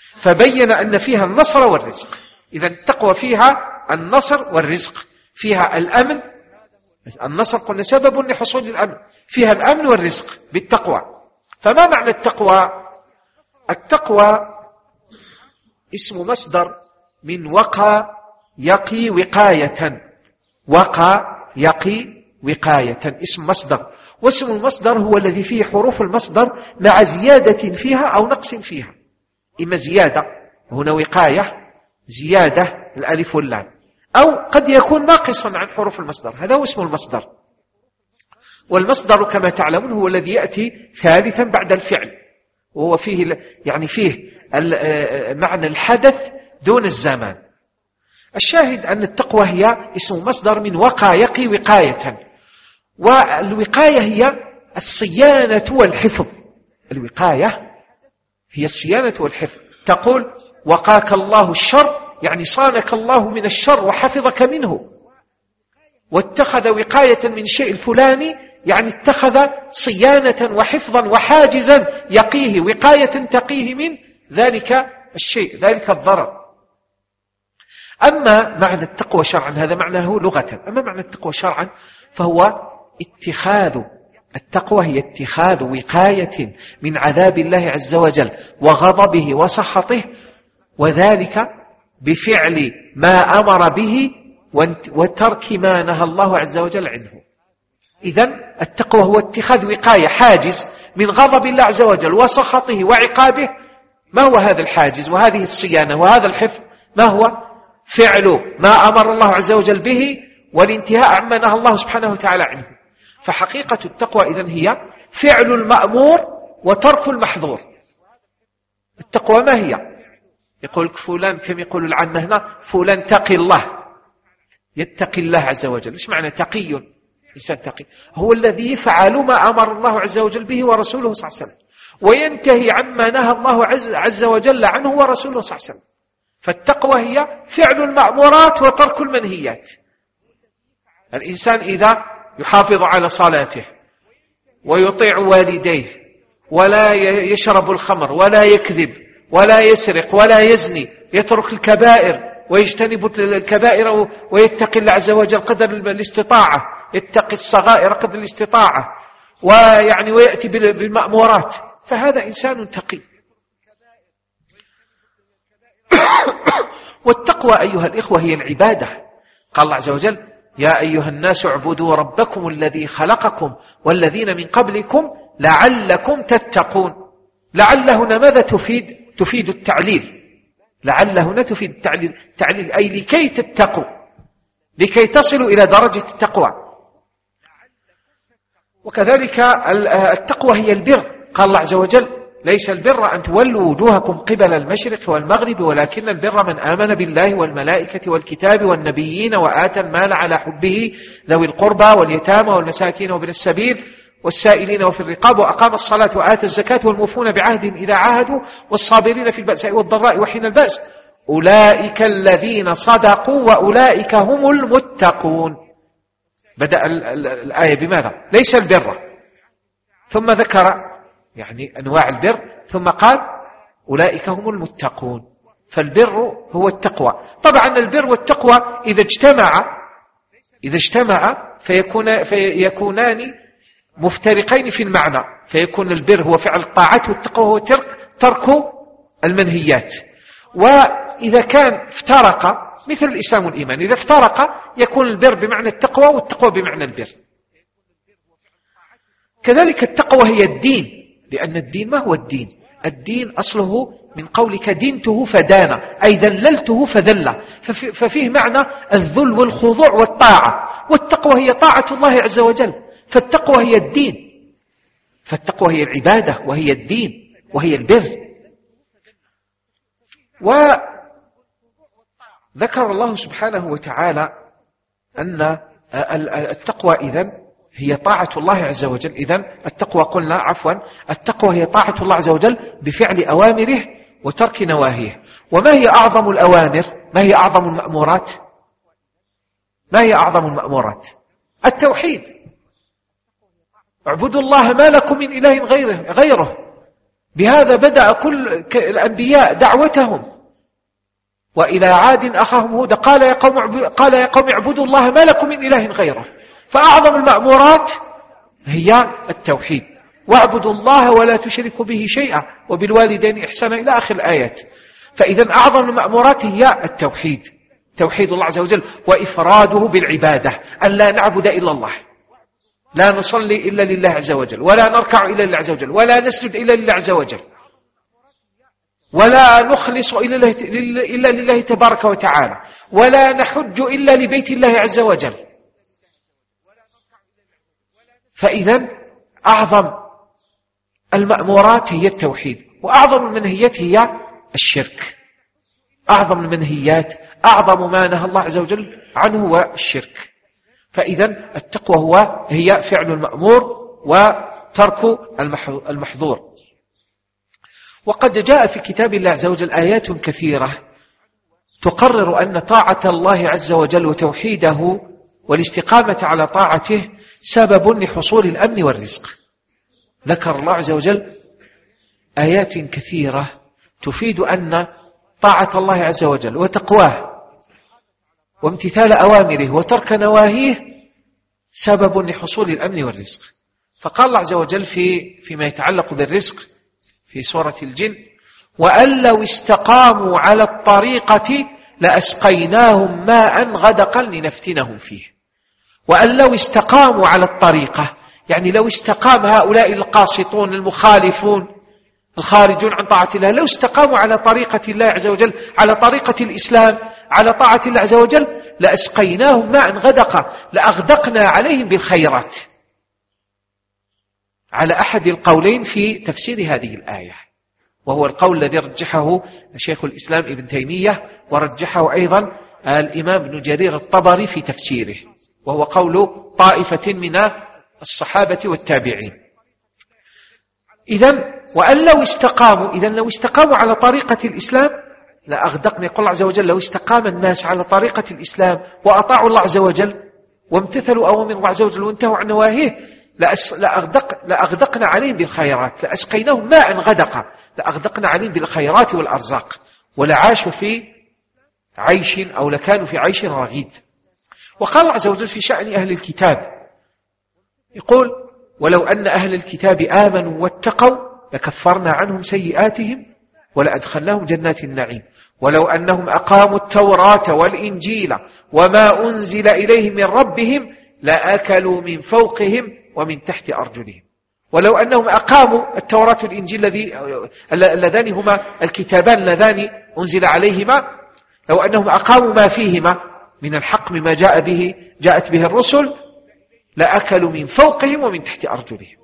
فبين أن فيها النصر والرزق. إذا التقوى فيها النصر والرزق، فيها الأمن. النصر قلنا سبب لحصول الأمن، فيها الأمن والرزق بالتقوى. فما معنى التقوى؟ التقوى اسم مصدر من وقى يقي وقاية. وقى يقي وقاية اسم مصدر، واسم المصدر هو الذي فيه حروف المصدر مع زيادة فيها أو نقص فيها. إما زيادة، هنا وقاية زيادة الألف واللام، أو قد يكون ناقصا عن حروف المصدر، هذا هو اسم المصدر. والمصدر كما تعلمون هو الذي يأتي ثالثا بعد الفعل، وهو فيه يعني فيه معنى الحدث دون الزمان. الشاهد أن التقوى هي اسم مصدر من وقى يقي وقاية، والوقاية هي الصيانة والحفظ. الوقاية هي الصيانة والحفظ. تقول وقاك الله الشر، يعني صانك الله من الشر وحفظك منه. واتخذ وقاية من شيء الفلاني، يعني اتخذ صيانة وحفظا وحاجزا يقيه، وقاية تقيه من ذلك الشيء، ذلك الضرر. أما معنى التقوى شرعا هذا معناه لغة، أما معنى التقوى شرعا فهو اتخاذ، التقوى هي اتخاذ وقاية من عذاب الله عز وجل وغضبه وسخطه، وذلك بفعل ما أمر به وترك ما نهى الله عز وجل عنه. إذن التقوى هو اتخاذ وقاية، حاجز من غضب الله عز وجل وسخطه وعقابه. ما هو هذا الحاجز وهذه الصيانة وهذا الحفظ؟ ما هو؟ فعل ما أمر الله عز وجل به والانتهاء عما نهى الله سبحانه وتعالى عنه. فحقيقة التقوى إذن هي فعل المأمور وترك المحظور. التقوى ما هي؟ يقول فلان كم يقول العامة هنا فلان تقي الله، يتقي الله عز وجل. إيش معنى تقي؟ إنسان تقي هو الذي يفعل ما أمر الله عز وجل به ورسوله صلى الله عليه وسلم، وينتهي عما نهى الله عز وجل عنه ورسوله صلى الله عليه وسلم. فالتقوى هي فعل المأمورات وترك المنهيات. الإنسان إذا يحافظ على صلاته ويطيع والديه ولا يشرب الخمر ولا يكذب ولا يسرق ولا يزني، يترك الكبائر ويجتنب الكبائر ويتقي الله عز وجل قدر الاستطاعة، يتقي الصغائر قدر الاستطاعة، ويعني ويأتي بالمأمورات، فهذا إنسان تقي. والتقوى أيها الإخوة هي العبادة. قال الله عز وجل يا أيها الناس اعبدوا ربكم الذي خلقكم والذين من قبلكم لعلكم تتقون. لعل هنا ماذا تفيد؟ تفيد التعليل. لعل هنا تفيد التعليل، تعليل أي لكي تتقوا، لكي تصلوا إلى درجة التقوى. وكذلك التقوى هي البر. قال الله عز وجل ليس البر أن تولوا وجوهكم قبل المشرق والمغرب ولكن البر من آمن بالله والملائكة والكتاب والنبيين وآتى المال على حبه ذوي القربى واليتامى والمساكين وابن السبيل والسائلين وفي الرقاب وأقام الصلاة وآتى الزكاة والموفون بعهدهم إذا عاهدوا والصابرين في البأساء والضراء وحين البأس أولئك الذين صدقوا وأولئك هم المتقون. بدأ الآية بماذا؟ ليس البر، ثم ذكر يعني أنواع البر، ثم قال أولئك هم المتقون. فالبر هو التقوى. طبعا البر والتقوى إذا اجتمع إذا اجتمع فيكون فيكونان مفترقين في المعنى، فيكون البر هو فعل الطاعات والتقوى هو ترك ترك المنهيات. وإذا كان افترق مثل الإسلام والإيمان، إذا افترق يكون البر بمعنى التقوى والتقوى بمعنى البر. كذلك التقوى هي الدين، لأن الدين ما هو الدين؟ الدين أصله من قولك دينته فدان، أي ذللته فذل، ففيه معنى الذل والخضوع والطاعة. والتقوى هي طاعة الله عز وجل، فالتقوى هي الدين، فالتقوى هي العبادة وهي الدين وهي البر. وذكر الله سبحانه وتعالى أن التقوى إذن هي طاعة الله عز وجل. إذن التقوى قلنا عفوا التقوى هي طاعة الله عز وجل بفعل أوامره وترك نواهيه. وما هي أعظم الأوامر؟ ما هي أعظم المأمورات؟ ما هي أعظم المأمورات؟ التوحيد. اعبدوا الله ما لكم من إله غيره, غيره. بهذا بدأ كل الأنبياء دعوتهم. وإلى عاد أخاهم هودا قال يا قوم قال يا قوم اعبدوا الله ما لكم من إله غيره. فأعظم المأمورات هي التوحيد، واعبدوا الله ولا تشركوا به شيئا وبالوالدين إحسانا إلى آخر الآيات. فإذا أعظم المأمورات هي التوحيد، توحيد الله عز وجل وإفراده بالعبادة، أن لا نعبد إلا الله، لا نصلي إلا لله عز وجل، ولا نركع إلا لله عز وجل، ولا نسجد إلا لله عز وجل، ولا نخلص إلا لله تبارك وتعالى، ولا نحج إلا لبيت الله عز وجل. فإذا أعظم المأمورات هي التوحيد، وأعظم المنهيات هي الشرك. أعظم المنهيات، أعظم ما نهى الله عز وجل عنه هو الشرك. فإذا التقوى هو هي فعل المأمور وترك المحظور. وقد جاء في كتاب الله عز وجل آيات كثيرة تقرر أن طاعة الله عز وجل وتوحيده والاستقامة على طاعته سبب لحصول الأمن والرزق. ذكر الله عز وجل آيات كثيرة تفيد أن طاعة الله عز وجل وتقواه وامتثال أوامره وترك نواهيه سبب لحصول الأمن والرزق. فقال الله عز وجل في فيما يتعلق بالرزق في سورة الجن: وأن لو استقاموا على الطريقة لأسقيناهم ماء غدقا لنفتنهم فيه. وأن لو استقاموا على الطريقة، يعني لو استقام هؤلاء القاسطون المخالفون الخارجون عن طاعة الله، لو استقاموا على طريقة الله عز وجل، على طريقة الإسلام، على طاعة الله عز وجل، لأسقيناهم ماء غدقا، لأغدقنا عليهم بالخيرات، على أحد القولين في تفسير هذه الآية، وهو القول الذي رجحه شيخ الإسلام ابن تيمية، ورجحه أيضا الإمام ابن جرير الطبري في تفسيره، وهو قول طائفة من الصحابة والتابعين. إذن وأن لو استقاموا، إذن لو استقاموا على طريقة الإسلام لأغدقنا. يقول الله عز وجل: لو استقام الناس على طريقة الإسلام وأطاعوا الله عز وجل وامتثلوا أوامر الله عز وجل وانتهوا عن نواهيه لأغدق لأغدقنا عليهم بالخيرات، لأسقيناهم ماء غدقا، لأغدقنا عليهم بالخيرات والأرزاق، ولعاشوا في عيش أو لكانوا في عيش رغيد. وقال الله عز وجل في شأن أهل الكتاب، يقول: ولو أن أهل الكتاب آمنوا واتقوا لكفرنا عنهم سيئاتهم ولأدخلناهم جنات النعيم ولو أنهم أقاموا التوراة والإنجيل وما أنزل إليهم من ربهم لأكلوا من فوقهم ومن تحت أرجلهم. ولو أنهم أقاموا التوراة والإنجيل اللذان هما الكتابان اللذان أنزل عليهما، لو أنهم أقاموا ما فيهما من الحق مما جاء به جاءت به الرسل لأكلوا من فوقهم ومن تحت أرجلهم.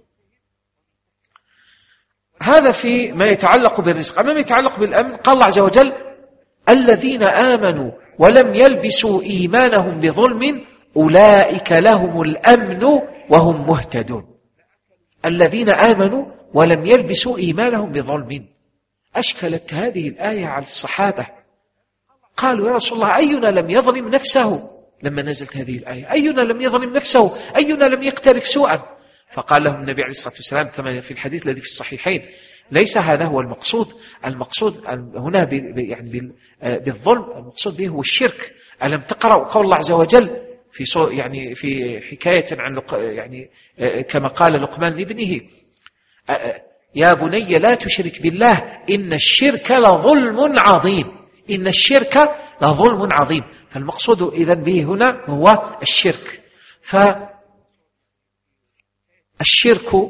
هذا في ما يتعلق بالرزق. أما ما يتعلق بالأمن، قال الله عز وجل: الذين آمنوا ولم يلبسوا إيمانهم بظلم أولئك لهم الأمن وهم مهتدون. الذين آمنوا ولم يلبسوا إيمانهم بظلم. أشكلت هذه الآية على الصحابة، قالوا: يا رسول الله، أينا لم يظلم نفسه؟ لما نزلت هذه الآية، أينا لم يظلم نفسه؟ أينا لم يقترف سوءا؟ فقال لهم النبي عليه الصلاة والسلام كما في الحديث الذي في الصحيحين: ليس هذا هو المقصود. المقصود هنا يعني بالظلم المقصود به هو الشرك. ألم تقرأوا قول الله عز وجل في يعني في حكاية عن يعني كما قال لقمان لابنه: يا بني لا تشرك بالله إن الشرك لظلم عظيم. إن الشرك لظلم عظيم. فالمقصود إذن به هنا هو الشرك. فالشرك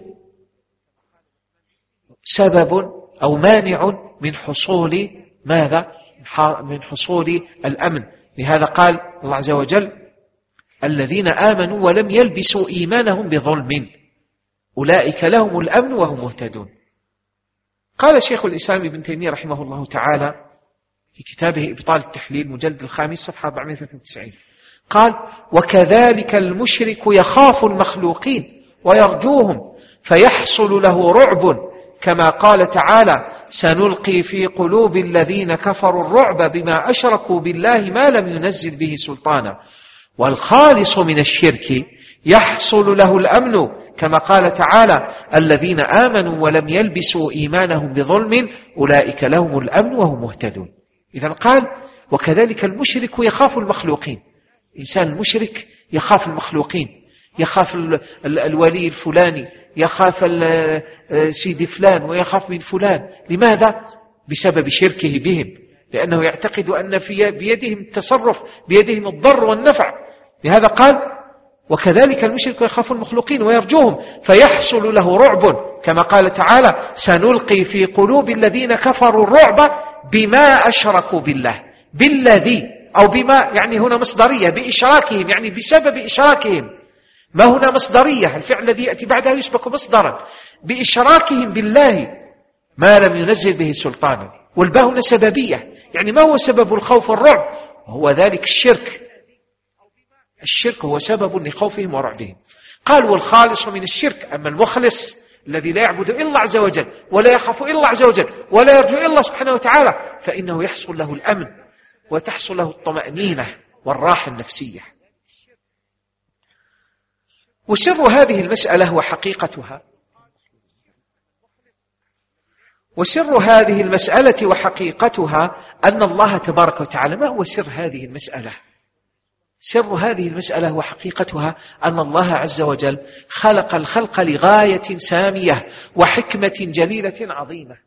سبب أو مانع من حصول ماذا؟ من حصول الأمن. لهذا قال الله عز وجل: الذين آمنوا ولم يلبسوا إيمانهم بظلم أولئك لهم الأمن وهم مهتدون. قال شيخ الإسلام ابن تيمية رحمه الله تعالى في كتابه إبطال التحليل مجلد الخامس صفحة أربعمائة وثلاثة وتسعين، قال: وكذلك المشرك يخاف المخلوقين ويرجوهم فيحصل له رعب، كما قال تعالى: سنلقي في قلوب الذين كفروا الرعب بما أشركوا بالله ما لم ينزل به سلطانا. والخالص من الشرك يحصل له الأمن، كما قال تعالى الذين آمنوا ولم يلبسوا إيمانهم بظلم أولئك لهم الأمن وهم مهتدون. إذن قال وكذلك المشرك يخاف المخلوقين. إنسان المشرك يخاف المخلوقين، يخاف ال ال الولي الفلاني، يخاف سيد فلان ويخاف من فلان. لماذا؟ بسبب شركه بهم، لأنه يعتقد أن في بيدهم التصرف، بيدهم الضر والنفع. لهذا قال وكذلك المشرك يخاف المخلوقين ويرجوهم فيحصل له رعب، كما قال تعالى سنلقي في قلوب الذين كفروا الرعب بما أشركوا بالله. بالذي أو بما يعني هنا مصدرية، بإشراكهم يعني بسبب إشراكهم. ما هنا مصدرية، الفعل الذي يأتي بعدها يسبق مصدرا. بإشراكهم بالله ما لم ينزل به سلطانا. والباء هنا سببية، يعني ما هو سبب الخوف والرعب؟ هو ذلك الشرك. الشرك هو سبب لخوفهم ورعبهم. قال والخالص من الشرك، أما المخلص الذي لا يعبد إلا الله عز وجل ولا يخاف إلا الله عز وجل ولا يرجو إلا الله سبحانه وتعالى، فإنه يحصل له الأمن وتحصل له الطمأنينة والراحة النفسية. وسر هذه المسألة وحقيقتها وسر هذه المسألة وحقيقتها أن الله تبارك وتعالى، ما هو سر هذه المسألة؟ سر هذه المسألة وحقيقتها أن الله عز وجل خلق الخلق لغاية سامية وحكمة جليلة عظيمة.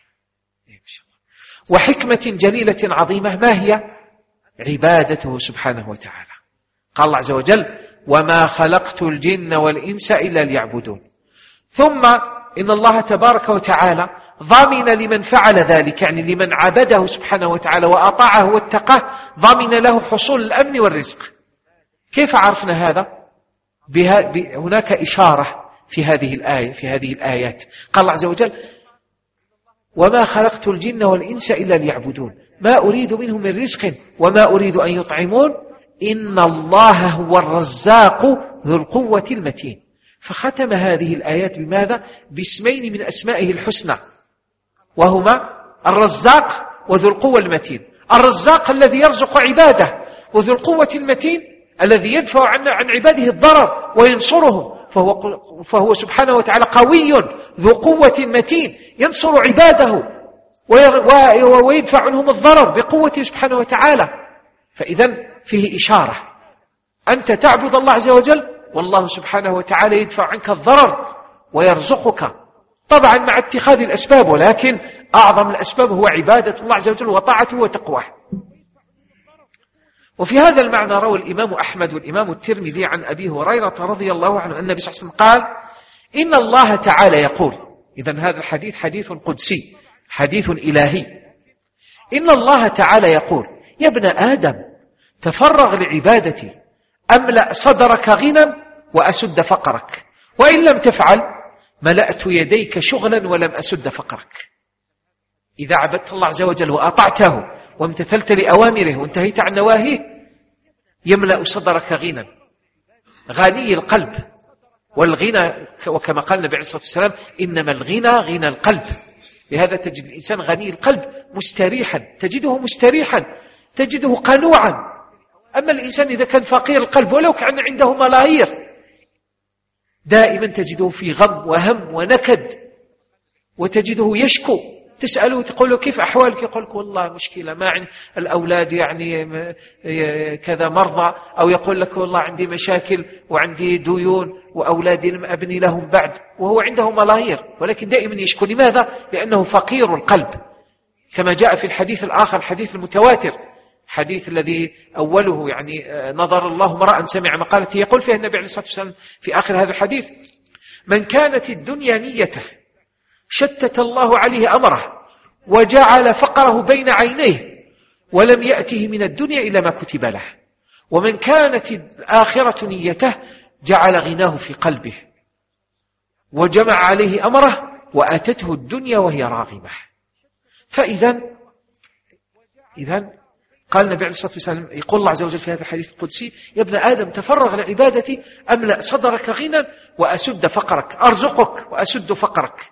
وحكمة جليلة عظيمة ما هي؟ عبادته سبحانه وتعالى. قال الله عز وجل وما خلقت الجن والإنس إلا ليعبدون. ثم إن الله تبارك وتعالى ضمن لمن فعل ذلك، يعني لمن عبده سبحانه وتعالى وأطاعه واتقاه، ضمن له حصول الأمن والرزق. كيف عرفنا هذا؟ بها هناك إشارة في هذه الآية في هذه الآيات. قال الله عز وجل وما خلقت الجن والإنس إلا ليعبدون ما أريد منهم من رزق وما أريد أن يطعمون إن الله هو الرزاق ذو القوة المتين. فختم هذه الآيات بماذا؟ باسمين من أسمائه الحسنى، وهما الرزاق وذو القوة المتين. الرزاق الذي يرزق عباده، وذو القوة المتين الذي يدفع عن عن عباده الضرر وينصرهم. فهو, فهو سبحانه وتعالى قوي ذو قوة متين ينصر عباده ويدفع عنهم الضرر بقوته سبحانه وتعالى. فإذا فيه إشارة، أنت تعبد الله عز وجل والله سبحانه وتعالى يدفع عنك الضرر ويرزقك، طبعا مع اتخاذ الأسباب، ولكن أعظم الأسباب هو عبادة الله عز وجل وطاعته وتقواه. وفي هذا المعنى روى الإمام أحمد والإمام الترمذي عن أبي هريرة رضي الله عنه أن النبي صلى الله عليه وسلم قال إن الله تعالى يقول. إذن هذا الحديث حديث قدسي، حديث إلهي. إن الله تعالى يقول يا ابن آدم تفرغ لعبادتي أملأ صدرك غنى وأسد فقرك، وإن لم تفعل ملأت يديك شغلا ولم أسد فقرك. إذا عبدت الله عز وجل وأطعته وامتثلت لأوامره وانتهيت عن نواهيه يملأ صدرك غنى، غني القلب. والغنى وكما قال النبي عليه الصلاة والسلام إنما الغنى غنى القلب. لهذا تجد الإنسان غني القلب مستريحا، تجده مستريحا، تجده قنوعا. أما الإنسان إذا كان فقير القلب ولو كان عنده ملايير دائما تجده في غم وهم ونكد، وتجده يشكو. تسأله تقول له كيف أحوالك؟ يقول لك والله مشكلة، ما عندي الأولاد يعني كذا مرضى، أو يقول لك والله عندي مشاكل وعندي ديون وأولادي لم أبني لهم بعد، وهو عنده ملايير ولكن دائما يشكو. لماذا؟ لأنه فقير القلب، كما جاء في الحديث الآخر، الحديث المتواتر، حديث الذي أوله يعني نظر الله امرأ سمع مقالته، يقول فيها النبي عليه الصلاة والسلام في آخر هذا الحديث من كانت الدنيا نيته شتت الله عليه أمره وجعل فقره بين عينيه ولم يأته من الدنيا إلا ما كتب له، ومن كانت الآخرة نيته جعل غناه في قلبه وجمع عليه أمره وأتته الدنيا وهي راغمة. فإذا إذن قال النبي عليه الصلاة والسلام، يقول الله عز وجل في هذا الحديث القدسي يا ابن آدم تفرغ لعبادتي أملأ صدرك غنى وأسد فقرك، أرزقك وأسد فقرك.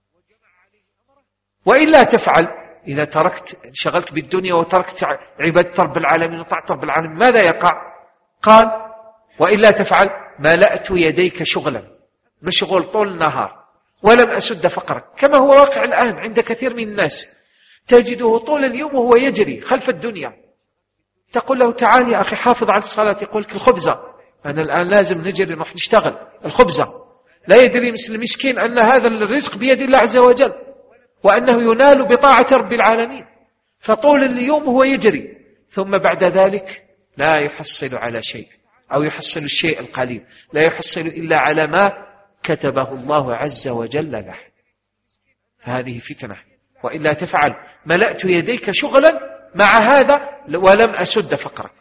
وإلا تفعل، إذا تركت انشغلت بالدنيا وتركت عبادة رب العالمين وطاعة رب العالمين ماذا يقع؟ قال وإلا تفعل ملأت يديك شغلا. مشغول طول النهار ولم أسد فقرك، كما هو واقع الآن عند كثير من الناس، تجده طول اليوم وهو يجري خلف الدنيا. تقول له تعال يا أخي حافظ على الصلاة، يقول لك الخبزة، أنا الآن لازم نجري نروح نشتغل، الخبزة. لا يدري مثل المسكين أن هذا الرزق بيد الله عز وجل، وأنه ينال بطاعة رب العالمين، فطول اليوم هو يجري، ثم بعد ذلك لا يحصل على شيء، أو يحصل الشيء القليل، لا يحصل إلا على ما كتبه الله عز وجل له. هذه فتنة، وإلا تفعل ملأت يديك شغلا مع هذا ولم أسد فقرك.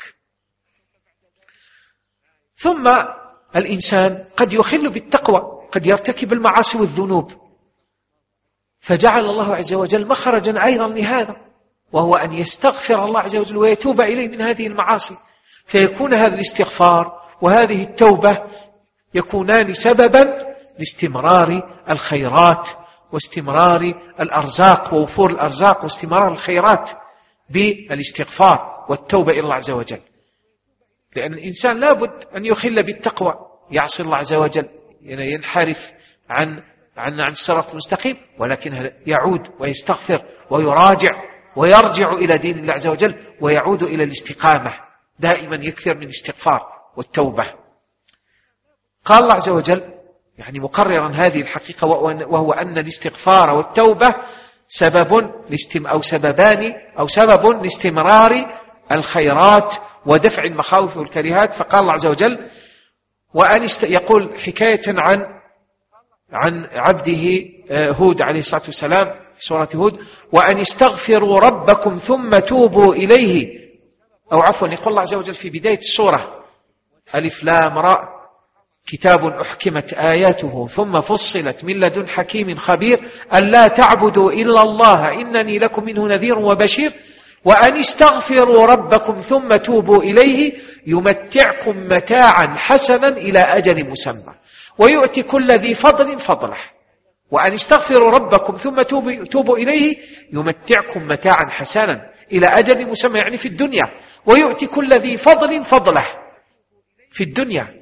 ثم الإنسان قد يخل بالتقوى، قد يرتكب المعاصي والذنوب، فجعل الله عز وجل مخرجا أيضا لهذا، وهو أن يستغفر الله عز وجل ويتوب إليه من هذه المعاصي، فيكون هذا الاستغفار وهذه التوبة يكونان سببا لاستمرار الخيرات واستمرار الأرزاق ووفور الأرزاق واستمرار الخيرات بالاستغفار والتوبة إلى الله عز وجل. لأن الإنسان لابد أن يخل بالتقوى، يعصي الله عز وجل، ينحرف عن عن عن الصراط المستقيم، ولكن يعود ويستغفر ويراجع ويرجع إلى دين الله عز وجل ويعود إلى الاستقامة، دائما يكثر من الاستغفار والتوبة. قال الله عز وجل يعني مقررا هذه الحقيقة، وهو أن الاستغفار والتوبة سبب أو سببان أو سبب لاستمرار الخيرات ودفع المخاوف والكريهات. فقال الله عز وجل وأن يقول حكاية عن عن عبده هود عليه الصلاة والسلام في سورة هود: وأن استغفروا ربكم ثم توبوا إليه، أو عفوا يقول الله عز وجل في بداية السورة: ألف لام راء كتاب أحكمت آياته ثم فصلت من لدن حكيم خبير ألا تعبدوا إلا الله إنني لكم منه نذير وبشير وأن استغفروا ربكم ثم توبوا إليه يمتعكم متاعا حسنا إلى أجل مسمى ويؤتي كل ذي فضل فضله. وأن استغفروا ربكم ثم توبوا إليه يمتعكم متاعا حسنا إلى أجل مسمى، يعني في الدنيا، ويؤتي كل ذي فضل فضله في الدنيا،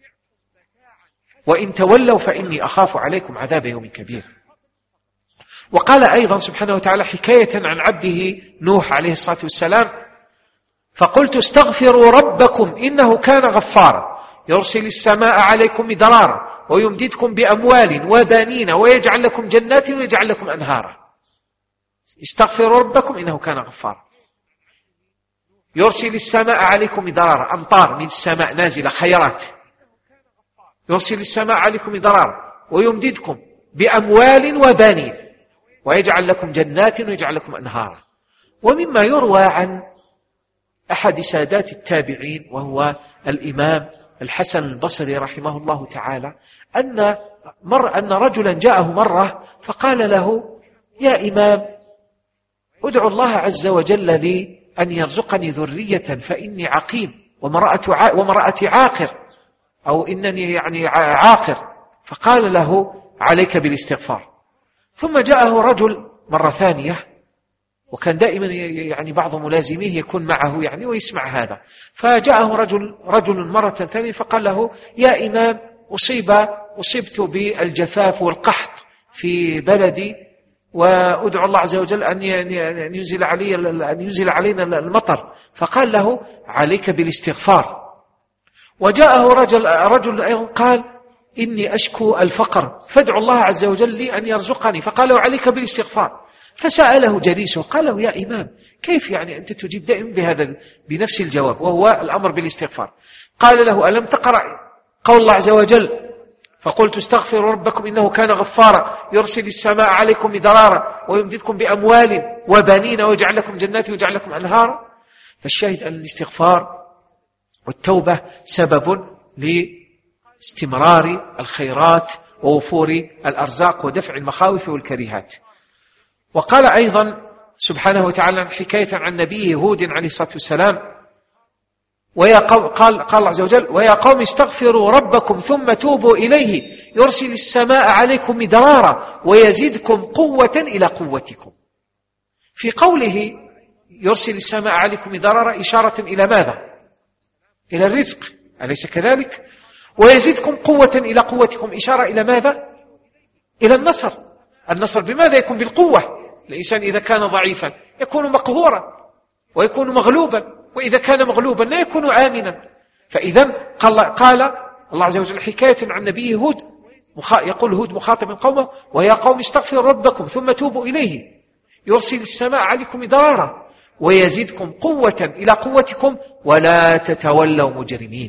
وإن تولوا فإني أخاف عليكم عذاب يوم كبير. وقال أيضا سبحانه وتعالى حكاية عن عبده نوح عليه الصلاة والسلام: فقلت استغفروا ربكم إنه كان غفارا يرسل السماء عليكم مدرارا ويمددكم بأموال وبنين ويجعل لكم جنات ويجعل لكم أنهارا. استغفروا ربكم إنه كان غفارا يرسل السماء عليكم مدرارا، أمطار من السماء نازلة خيرات، يرسل السماء عليكم مدرارا ويمددكم بأموال وبنين ويجعل لكم جنات ويجعل لكم أنهارا. ومما يروى عن أحد سادات التابعين وهو الإمام الحسن البصري رحمه الله تعالى أن مر أن رجلا جاءه مرة فقال له: يا إمام، أدعو الله عز وجل لي أن يرزقني ذرية فإني عقيم ومرأتي عاقر، أو إنني يعني عاقر. فقال له: عليك بالاستغفار. ثم جاءه رجل مرة ثانية، وكان دائما يعني بعض ملازميه يكون معه يعني ويسمع هذا، فجاءه رجل رجل مرة ثانية فقال له: يا إمام، أصيب أصبت بالجفاف والقحط في بلدي، وأدعو الله عز وجل أن ينزل علي أن ينزل علينا المطر. فقال له: عليك بالاستغفار. وجاءه رجل رجل أيضا قال: إني أشكو الفقر فادعو الله عز وجل لي أن يرزقني. فقال له: عليك بالاستغفار. فسأله جليسه قال له: يا إمام، كيف يعني أنت تجيب دائما بهذا بنفس الجواب وهو الأمر بالاستغفار؟ قال له: ألم تقرأ قول الله عز وجل: فقلت استغفروا ربكم إنه كان غفارا يرسل السماء عليكم مدرارا ويمددكم بأموال وبنين ويجعل لكم جنات ويجعل لكم أنهارا. فالشاهد أن الاستغفار والتوبة سبب لاستمرار الخيرات ووفور الأرزاق ودفع المخاوف والكريهات. وقال أيضا سبحانه وتعالى حكاية عن نبيه هود عليه الصلاة والسلام: ويا قوم قال قال الله عز وجل: ويا قوم استغفروا ربكم ثم توبوا إليه يرسل السماء عليكم مدرارا ويزدكم قوة إلى قوتكم. في قوله يرسل السماء عليكم مدرارا إشارة إلى ماذا؟ إلى الرزق، أليس كذلك؟ ويزدكم قوة إلى قوتكم، إشارة إلى ماذا؟ إلى النصر. النصر بماذا يكون؟ بالقوة. الإنسان إذا كان ضعيفا يكون مقهورا ويكون مغلوبا، وإذا كان مغلوبا لا يكون آمنا. فإذا قال, قال الله عز وجل حكاية عن نبيه هود، يقول هود مخاطبا قومه: ويا قوم استغفروا ربكم ثم توبوا إليه يرسل السماء عليكم مدرارا ويزدكم قوة إلى قوتكم ولا تتولوا مجرمين.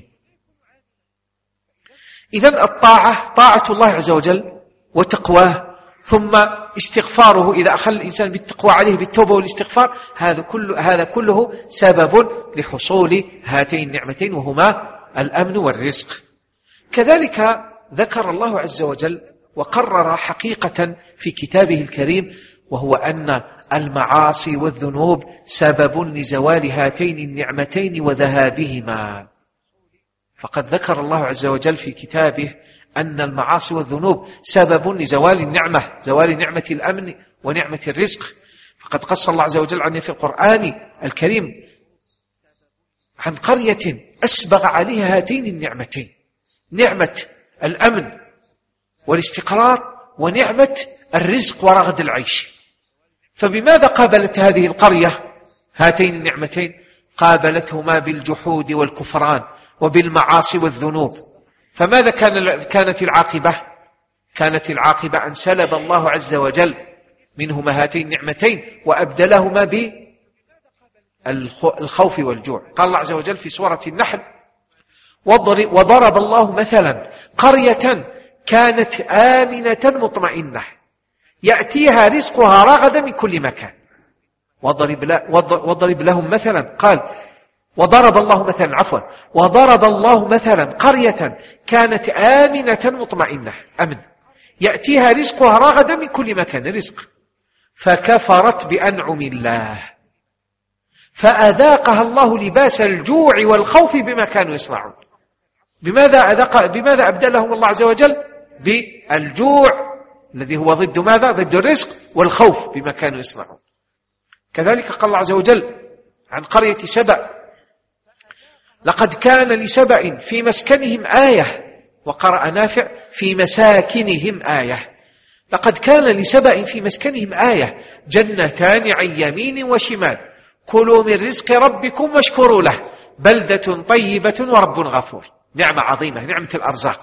إذن الطاعة طاعة الله عز وجل وتقواه، ثم استغفاره إذا أخل الإنسان بالتقوى عليه بالتوبة والاستغفار، هذا كله, هذا كله سبب لحصول هاتين النعمتين وهما الأمن والرزق. كذلك ذكر الله عز وجل وقرر حقيقة في كتابه الكريم، وهو أن المعاصي والذنوب سبب لزوال هاتين النعمتين وذهابهما. فقد ذكر الله عز وجل في كتابه أن المعاصي والذنوب سبب لزوال النعمة، زوال نعمة الأمن ونعمة الرزق. فقد قص الله عز وجل عنه في القرآن الكريم عن قرية أسبغ عليها هاتين النعمتين، نعمة الأمن والاستقرار ونعمة الرزق ورغد العيش. فبماذا قابلت هذه القرية هاتين النعمتين؟ قابلتهما بالجحود والكفران وبالمعاصي والذنوب. فماذا كان كانت العاقبة؟ كانت العاقبة أن سلب الله عز وجل منهما هاتين النعمتين وأبدلهما بالخوف والجوع. قال الله عز وجل في سورة النحل: وضرب الله مثلا قرية كانت آمنة مطمئنة يأتيها رزقها رغدا من كل مكان. وضرب لهم مثلا، قال وضرب الله مثلا عفوا وضرب الله مثلا قرية كانت آمنة مطمئنة، أمن، يأتيها رزقها رغدا من كل مكان، رزق، فكفرت بأنعم الله فأذاقها الله لباس الجوع والخوف بما كانوا يصنعون. بماذا أذاق بماذا أبدلهم الله عز وجل؟ بالجوع الذي هو ضد ماذا؟ ضد الرزق، والخوف بما كانوا يصنعون. كذلك قال الله عز وجل عن قرية سبأ: لقد كان لسبأ في مسكنهم آية، وقرأ نافع في مساكنهم آية. لقد كان لسبأ في مسكنهم آية جنتان عن يمين وشمال كلوا من رزق ربكم واشكروا له بلدة طيبة ورب غفور. نعمة عظيمة، نعمة الأرزاق.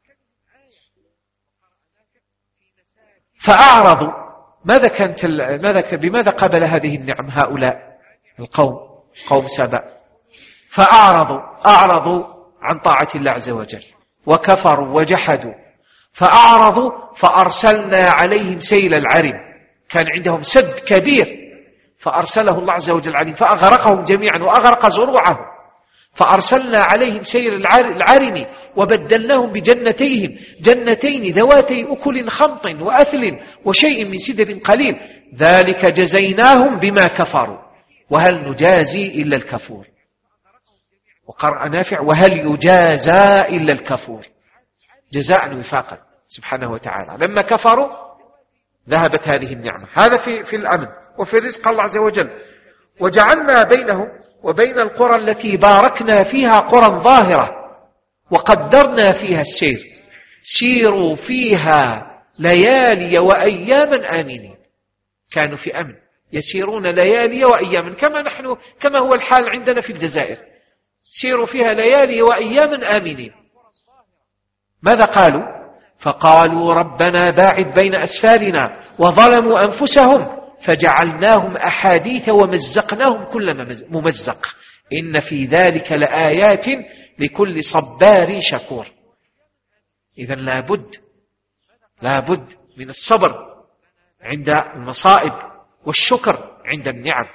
فأعرضوا. ماذا كانت ماذا بماذا قبل هذه النعم هؤلاء القوم، قوم سبأ؟ فأعرضوا أعرضوا عن طاعة الله عز وجل وكفروا وجحدوا. فأعرضوا فأرسلنا عليهم سيل العرم، كان عندهم سد كبير فأرسله الله عز وجل عليهم فأغرقهم جميعا وأغرق زروعهم. فأرسلنا عليهم سيل العرم وبدلناهم بجنتيهم جنتين ذواتي أكل خمط وأثل وشيء من سدر قليل ذلك جزيناهم بما كفروا وهل نجازي إلا الكفور. وقرأ نافع: وهل يجازى إلا الكفور، جزاء وفاقا سبحانه وتعالى. لما كفروا ذهبت هذه النعمة. هذا في, في الأمن. وفي الرزق الله عز وجل: وجعلنا بينهم وبين القرى التي باركنا فيها قرى ظاهرة وقدرنا فيها السير سيروا فيها ليالي وأياما آمنين. كانوا في أمن يسيرون ليالي وأياما كما نحن كما هو الحال عندنا في الجزائر، سيروا فيها ليالي وأياما آمنين. ماذا قالوا؟ فقالوا ربنا باعد بين أسفارنا وظلموا أنفسهم فجعلناهم أحاديث ومزقناهم كل ممزق إن في ذلك لآيات لكل صبار شكور. إذن لابد لابد من الصبر عند المصائب والشكر عند النعم.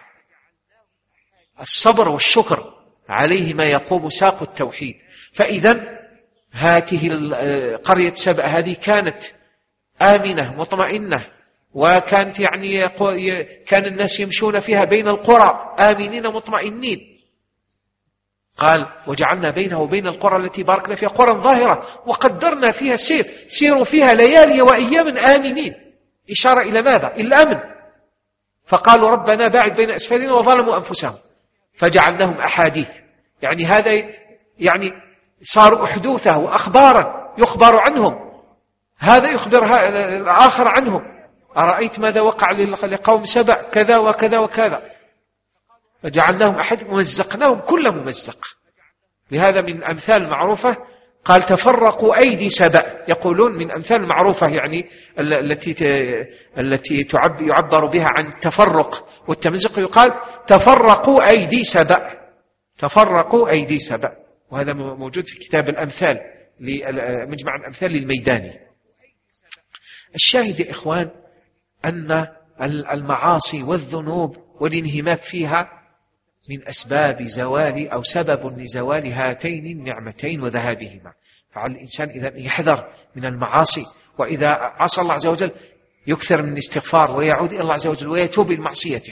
الصبر والشكر عليه ما يقوم ساق التوحيد. فإذا هذه قرية سبأ هذه كانت آمنة مطمئنة، وكانت يعني كان الناس يمشون فيها بين القرى آمنين مطمئنين. قال وجعلنا بينه وبين القرى التي باركنا فيها قرى ظاهرة وقدرنا فيها السير سيروا فيها ليالي وأياما آمنين، إشارة إلى ماذا؟ إلى الأمن. فقالوا ربنا باعد بين أسفارنا وظلموا أنفسهم فجعلناهم أحاديث، يعني هذا يعني صاروا أحدوثه وأخبارا يخبر عنهم، هذا يخبر الآخر عنهم، أرأيت ماذا وقع لقوم سبأ كذا وكذا وكذا، فجعلناهم أحد ممزقناهم كل ممزق. لهذا من الأمثال المعروفة قال تفرقوا أيدي سبأ، يقولون من أمثال المعروفة يعني التي التي يعبر بها عن التفرق والتمزق، يقال تفرقوا أيدي سبأ، تفرقوا أيدي سبأ، وهذا موجود في كتاب الأمثال مجمع الأمثال للميداني. الشاهد يا إخوان أن المعاصي والذنوب والانهماك فيها من أسباب زوال أو سبب لزوال هاتين النعمتين وذهابهما. فعلى الإنسان إذا يحذر من المعاصي، وإذا عصى الله عز وجل يكثر من الاستغفار ويعود إلى الله عز وجل ويتوب من معصيته.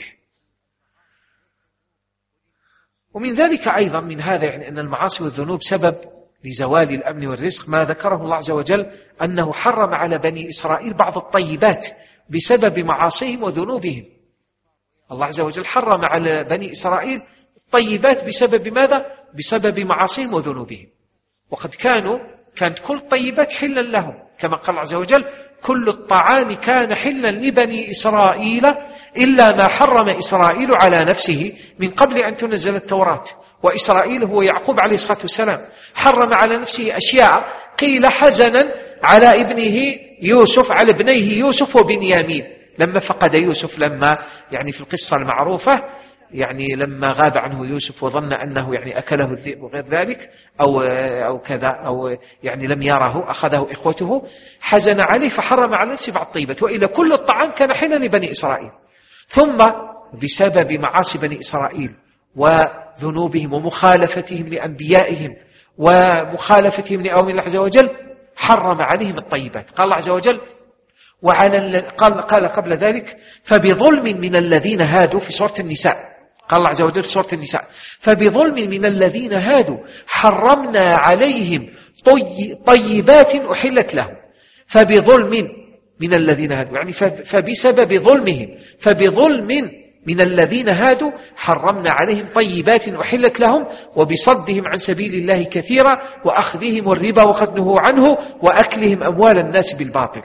ومن ذلك أيضا من هذا يعني أن المعاصي والذنوب سبب لزوال الأمن والرزق، ما ذكره الله عز وجل أنه حرم على بني إسرائيل بعض الطيبات بسبب معاصيهم وذنوبهم. الله عز وجل حرم على بني إسرائيل الطيبات بسبب ماذا؟ بسبب معاصيهم وذنوبهم. وقد كانوا كانت كل الطيبات حلا لهم، كما قال الله عز وجل كل الطعام كان حلا لبني إسرائيل إلا ما حرم إسرائيل على نفسه من قبل أن تنزل التوراة. وإسرائيل هو يعقوب عليه الصلاة والسلام، حرم على نفسه أشياء قيل حزنا على ابنه يوسف، على ابنيه يوسف وبنيامين لما فقد يوسف، لما يعني في القصة المعروفة يعني لما غاب عنه يوسف وظن أنه يعني أكله الذئب وغير ذلك أو أو كذا أو يعني لم يره أخذه إخوته، حزن عليه فحرم على نفسه بعض الطيبات، وإلى كل الطعام كان حلا لبني إسرائيل. ثم بسبب معاصي بني إسرائيل وذنوبهم ومخالفتهم لأنبيائهم ومخالفتهم لأوامر الله عز وجل حرم عليهم الطيبات. قال الله عز وجل وعلى قال, قال قبل ذلك فبظلم من الذين هادوا في سورة النساء، قال الله عز وجل في سورة النساء فبظلم من الذين هادوا حرمنا عليهم طي طيبات أحلت لهم. فبظلم من الذين هادوا يعني فبسبب ظلمهم، فبظلم من الذين هادوا حرمنا عليهم طيبات أحلت لهم وبصدهم عن سبيل الله كثيرا وأخذهم الربا وقد نهوا عنه وأكلهم أموال الناس بالباطل.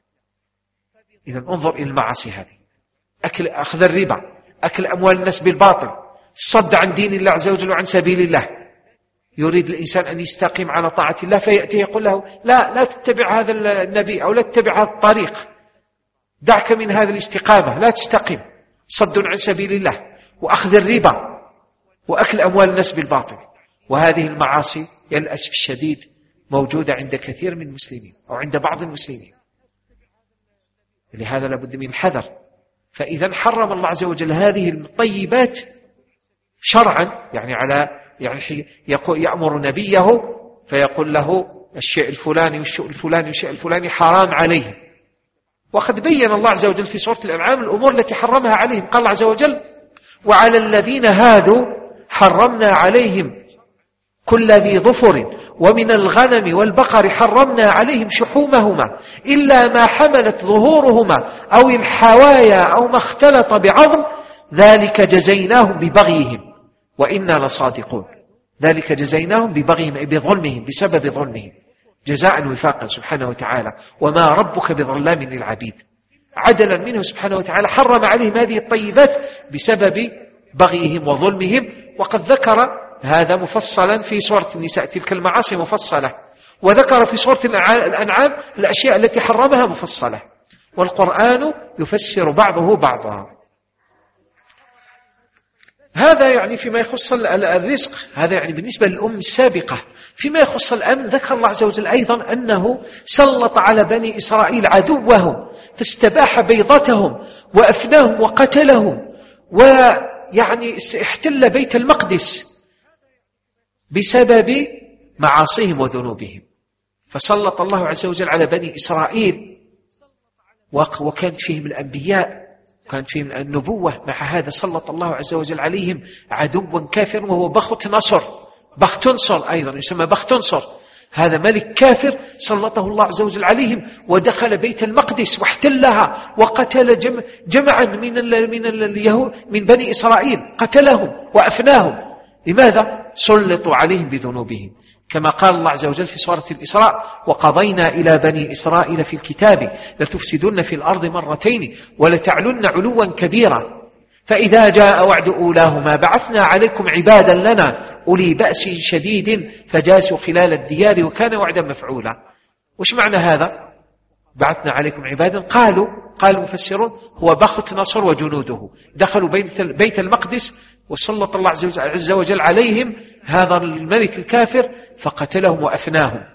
إذا انظر إلى المعاصي هذه، أكل أخذ الربا، أكل أموال الناس بالباطل، الصد عن دين الله عز وجل وعن سبيل الله. يريد الإنسان أن يستقيم على طاعة الله فيأتي يقول له لا لا تتبع هذا النبي أو لا تتبع هذا الطريق، دعك من هذا الاستقامة لا تستقيم، صد عن سبيل الله وأخذ الربا وأكل أموال الناس بالباطل. وهذه المعاصي للأسف الشديد موجودة عند كثير من المسلمين أو عند بعض المسلمين، لهذا لابد من الحذر. فإذا حرم الله عز وجل هذه الطيبات شرعا، يعني على يعني يأمر نبيه فيقول له الشيء الفلاني والشيء الفلاني والشيء الفلاني حرام عليه. وقد بين الله عز وجل في سورة الأنعام الأمور التي حرمها عليهم، قال الله عز وجل وعلى الذين هادوا حرمنا عليهم كل ذي ظفر ومن الغنم والبقر حرمنا عليهم شحومهما إلا ما حملت ظهورهما أو الحوايا أو ما اختلط بعظم ذلك جزيناهم ببغيهم وإنا لصادقون. ذلك جزيناهم ببغيهم أي بظلمهم، بسبب ظلمهم جزاء وفاقا سبحانه وتعالى، وما ربك بظلام للعبيد. عدلا منه سبحانه وتعالى حرم عليهم هذه الطيبات بسبب بغيهم وظلمهم. وقد ذكر هذا مفصلا في سورة النساء، تلك المعاصي مفصلة، وذكر في سورة الأنعام الأشياء التي حرمها مفصلة، والقرآن يفسر بعضه بعضا. هذا يعني فيما يخص الرزق، هذا يعني بالنسبة للأم السابقة. فيما يخص الأمن ذكر الله عز وجل أيضا أنه سلط على بني إسرائيل عدوهم فاستباح بيضتهم وأفناهم وقتلهم، ويعني احتل بيت المقدس بسبب معاصيهم وذنوبهم. فسلط الله عز وجل على بني إسرائيل، وكانت فيهم الأنبياء وكانت فيهم النبوة، مع هذا سلط الله عز وجل عليهم عدوا كافر وهو بخت نصر، بختنصر أيضا يسمى بختنصر. هذا ملك كافر سلطه الله عز وجل عليهم ودخل بيت المقدس واحتلها وقتل جم جمعا من من اليهود من بني إسرائيل، قتلهم وأفناهم. لماذا؟ سلطوا عليهم بذنوبهم. كما قال الله عز وجل في سورة الإسراء: وقضينا إلى بني إسرائيل في الكتاب لتفسدن في الأرض مرتين ولتعلن علوا كبيرا فإذا جاء وعد أولاهما بعثنا عليكم عبادا لنا أولي بأس شديد فجاسوا خلال الديار وكان وعدا مفعولا. وش معنى هذا؟ بعثنا عليكم عبادا، قالوا قال المفسرون هو بخت نصر وجنوده دخلوا بيت المقدس وسلط الله عز وجل عليهم هذا الملك الكافر فقتلهم وأفناهم.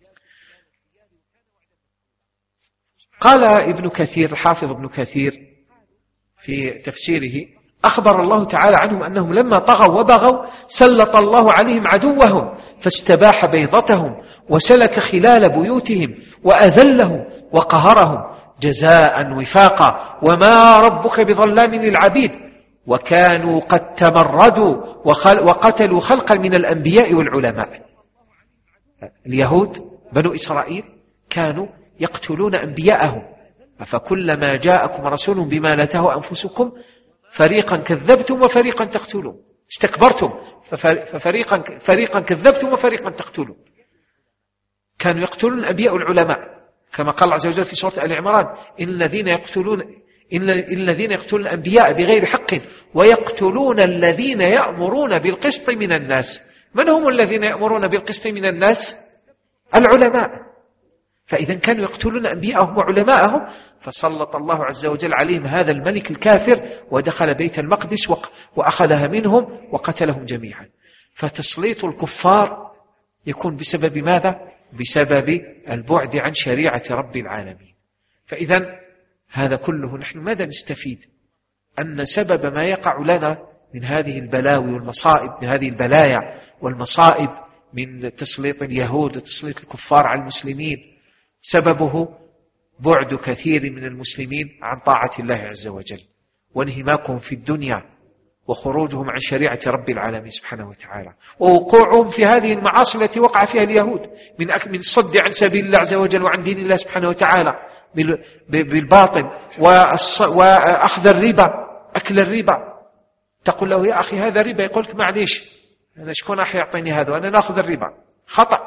قال ابن كثير الحافظ ابن كثير في تفسيره: أخبر الله تعالى عنهم أنهم لما طغوا وبغوا سلط الله عليهم عدوهم فاستباح بيضتهم وسلك خلال بيوتهم وأذلهم وقهرهم جزاء وفاقا وما ربك بظلام للعبيد وكانوا قد تمردوا وقتلوا خلقا من الأنبياء والعلماء. اليهود بنو إسرائيل كانوا يقتلون أنبياءهم، فكلما جاءكم رسول بما لا تهوى أنفسكم فريقا كذبتم وفريقا تقتلون، استكبرتم ففريقا فريقا كذبتم وفريقا تقتلون. كانوا يقتلون الأنبياء العلماء كما قال الله عز وجل في سورة آل عمران: إن الذين يقتلون إن الذين يقتلون الأنبياء بغير حق ويقتلون الذين يأمرون بالقسط من الناس. من هم الذين يأمرون بالقسط من الناس؟ العلماء. فإذا كانوا يقتلون أنبياءهم وعلماءهم فسلط الله عز وجل عليهم هذا الملك الكافر ودخل بيت المقدس وأخذها منهم وقتلهم جميعا. فتسليط الكفار يكون بسبب ماذا؟ بسبب البعد عن شريعة رب العالمين. فإذا هذا كله نحن ماذا نستفيد؟ أن سبب ما يقع لنا من هذه البلاوي والمصائب، من هذه البلايا والمصائب من تسليط اليهود وتسليط الكفار على المسلمين، سببه بعد كثير من المسلمين عن طاعة الله عز وجل وانهماكهم في الدنيا وخروجهم عن شريعة رب العالمين سبحانه وتعالى، ووقوعهم في هذه المعاصي التي وقع فيها اليهود من من الصد عن سبيل الله عز وجل وعن دين الله سبحانه وتعالى بالباطل، وأخذ الربا، أكل الربا. تقول له: يا أخي هذا ربا، يقول لك: معليش أنا شكون أخي يعطيني هذا وأنا نأخذ الربا، خطأ.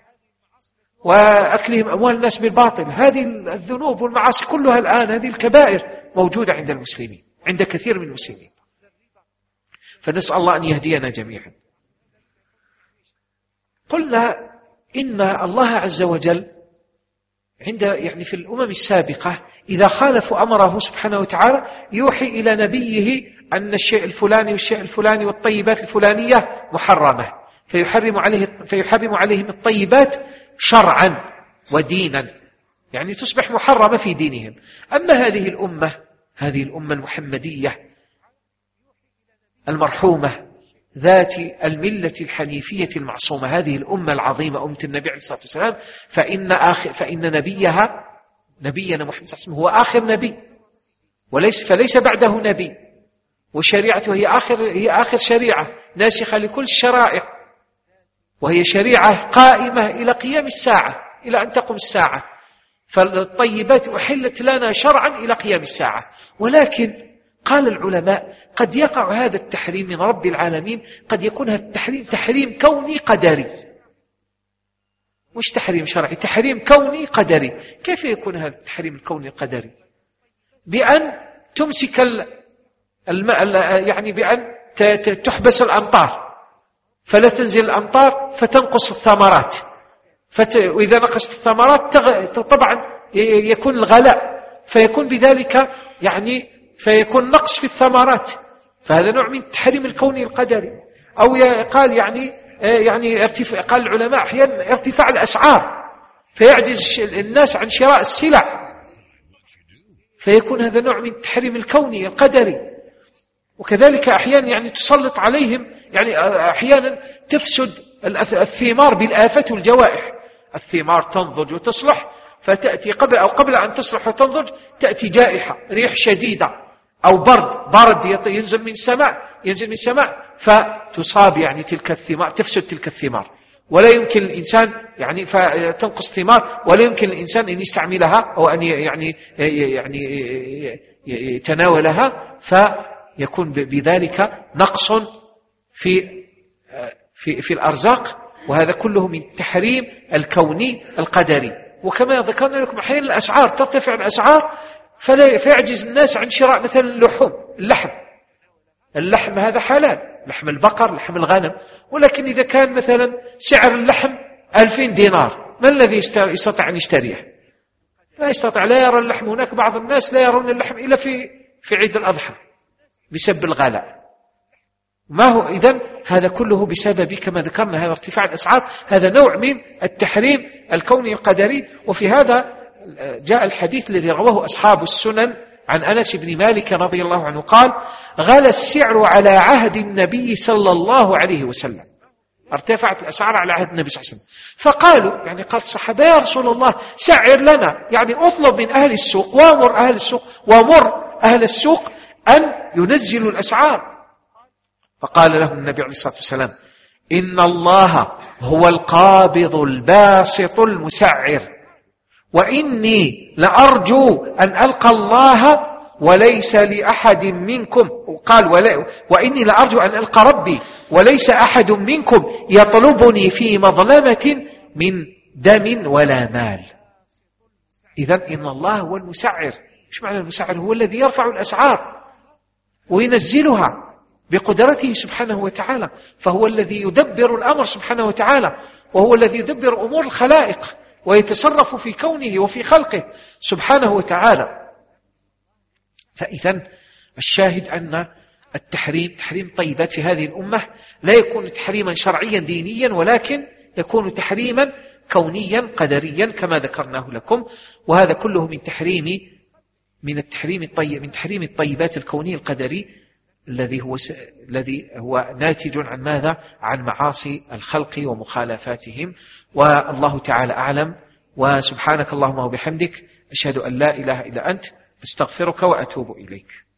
وأكلهم أموال الناس بالباطل، هذه الذنوب والمعاصي كلها الآن، هذه الكبائر موجودة عند المسلمين، عند كثير من المسلمين. فنسأل الله أن يهدينا جميعا. قلنا إن الله عز وجل عند يعني في الأمم السابقة إذا خالفوا أمره سبحانه وتعالى يوحي إلى نبيه أن الشيء الفلاني والشيء الفلاني والطيبات الفلانية محرمة، فيحرم عليه فيحرم عليهم الطيبات شرعا ودينا، يعني تصبح محرمة في دينهم. أما هذه الأمة هذه الأمة المحمدية المرحومة ذات الملة الحنيفية المعصومة، هذه الأمة العظيمة أمة النبي عليه الصلاة والسلام، فإن, آخر فإن نبيها نبينا محمد صلى الله عليه وسلم هو آخر نبي، وليس فليس بعده نبي، وشريعته هي آخر هي آخر شريعة ناسخة لكل الشرائع، وهي شريعة قائمة إلى قيام الساعة، إلى أن تقوم الساعة. فالطيبات أحلت لنا شرعا إلى قيام الساعة. ولكن قال العلماء قد يقع هذا التحريم من رب العالمين، قد يكون هذا التحريم تحريم كوني قدري، مش تحريم شرعي، تحريم كوني قدري. كيف يكون هذا التحريم الكوني القدري؟ بأن تمسك الماء، يعني بأن تحبس الأمطار فلا تنزل الأمطار فتنقص الثمرات، فت... وإذا نقصت الثمرات تغ... طبعا يكون الغلاء، فيكون بذلك يعني فيكون نقص في الثمرات، فهذا نوع من التحريم الكوني القدري. أو قال يعني يعني ارتفاع، قال العلماء أحيانا ارتفاع الأسعار فيعجز الناس عن شراء السلع، فيكون هذا نوع من التحريم الكوني القدري. وكذلك أحيانا يعني تسلط عليهم، يعني أحيانا تفسد الثمار بالآفات والجوائح، الثمار تنضج وتصلح فتأتي قبل أو قبل أن تصلح وتنضج تأتي جائحة، ريح شديدة أو برد برد ينزل من السماء ينزل من السماء فتصاب يعني تلك الثمار، تفسد تلك الثمار، ولا يمكن الإنسان يعني فتنقص ثمار، ولا يمكن الإنسان أن يستعملها أو أن يعني يعني يتناولها، فيكون بذلك نقص في في في الأرزاق، وهذا كله من التحريم الكوني القدري. وكما ذكرنا لكم أحيانا الأسعار ترتفع الأسعار فلا فيعجز الناس عن شراء مثلا اللحوم اللحم اللحم هذا حلال، لحم البقر لحم الغنم، ولكن إذا كان مثلا سعر اللحم ألفين دينار ما الذي يستطيع أن يشتريه؟ لا يستطيع. لا يرى اللحم. هناك بعض الناس لا يرون اللحم إلا في في عيد الأضحى بسبب الغلاء. ما هو إذن هذا كله بسبب كما ذكرنا هذا ارتفاع الأسعار، هذا نوع من التحريم الكوني القدري. وفي هذا جاء الحديث الذي رواه أصحاب السنن عن أنس بن مالك رضي الله عنه قال: غلى السعر على عهد النبي صلى الله عليه وسلم، ارتفعت الأسعار على عهد النبي صلى الله عليه وسلم. فقالوا يعني قال الصحابة: يا رسول الله سعر لنا، يعني أطلب من أهل السوق وامر أهل السوق وامر أهل السوق أن ينزلوا الأسعار. فقال لهم النبي عليه الصلاة والسلام: إن الله هو القابض الباسط المسعر، وإني لأرجو أن ألقى الله وليس لأحد منكم، وقال وإني لأرجو أن ألقى ربي وليس أحد منكم يطلبني في مظلمة من دم ولا مال. إذن إن الله هو المسعر. إيش معنى المسعر؟ هو الذي يرفع الأسعار وينزلها بقدرته سبحانه وتعالى، فهو الذي يدبر الأمر سبحانه وتعالى، وهو الذي يدبر أمور الخلائق ويتصرف في كونه وفي خلقه سبحانه وتعالى. فإذن الشاهد أن التحريم تحريم طيبات في هذه الأمة لا يكون تحريما شرعيا دينيا، ولكن يكون تحريما كونيا قدريا كما ذكرناه لكم. وهذا كله من تحريم من التحريم الطيب من تحريم الطيبات الكوني القدري الذي هو الذي هو ناتج عن ماذا؟ عن معاصي الخلق ومخالفاتهم. والله تعالى أعلم. وسبحانك اللهم وبحمدك أشهد أن لا إله إلا أنت أستغفرك وأتوب إليك.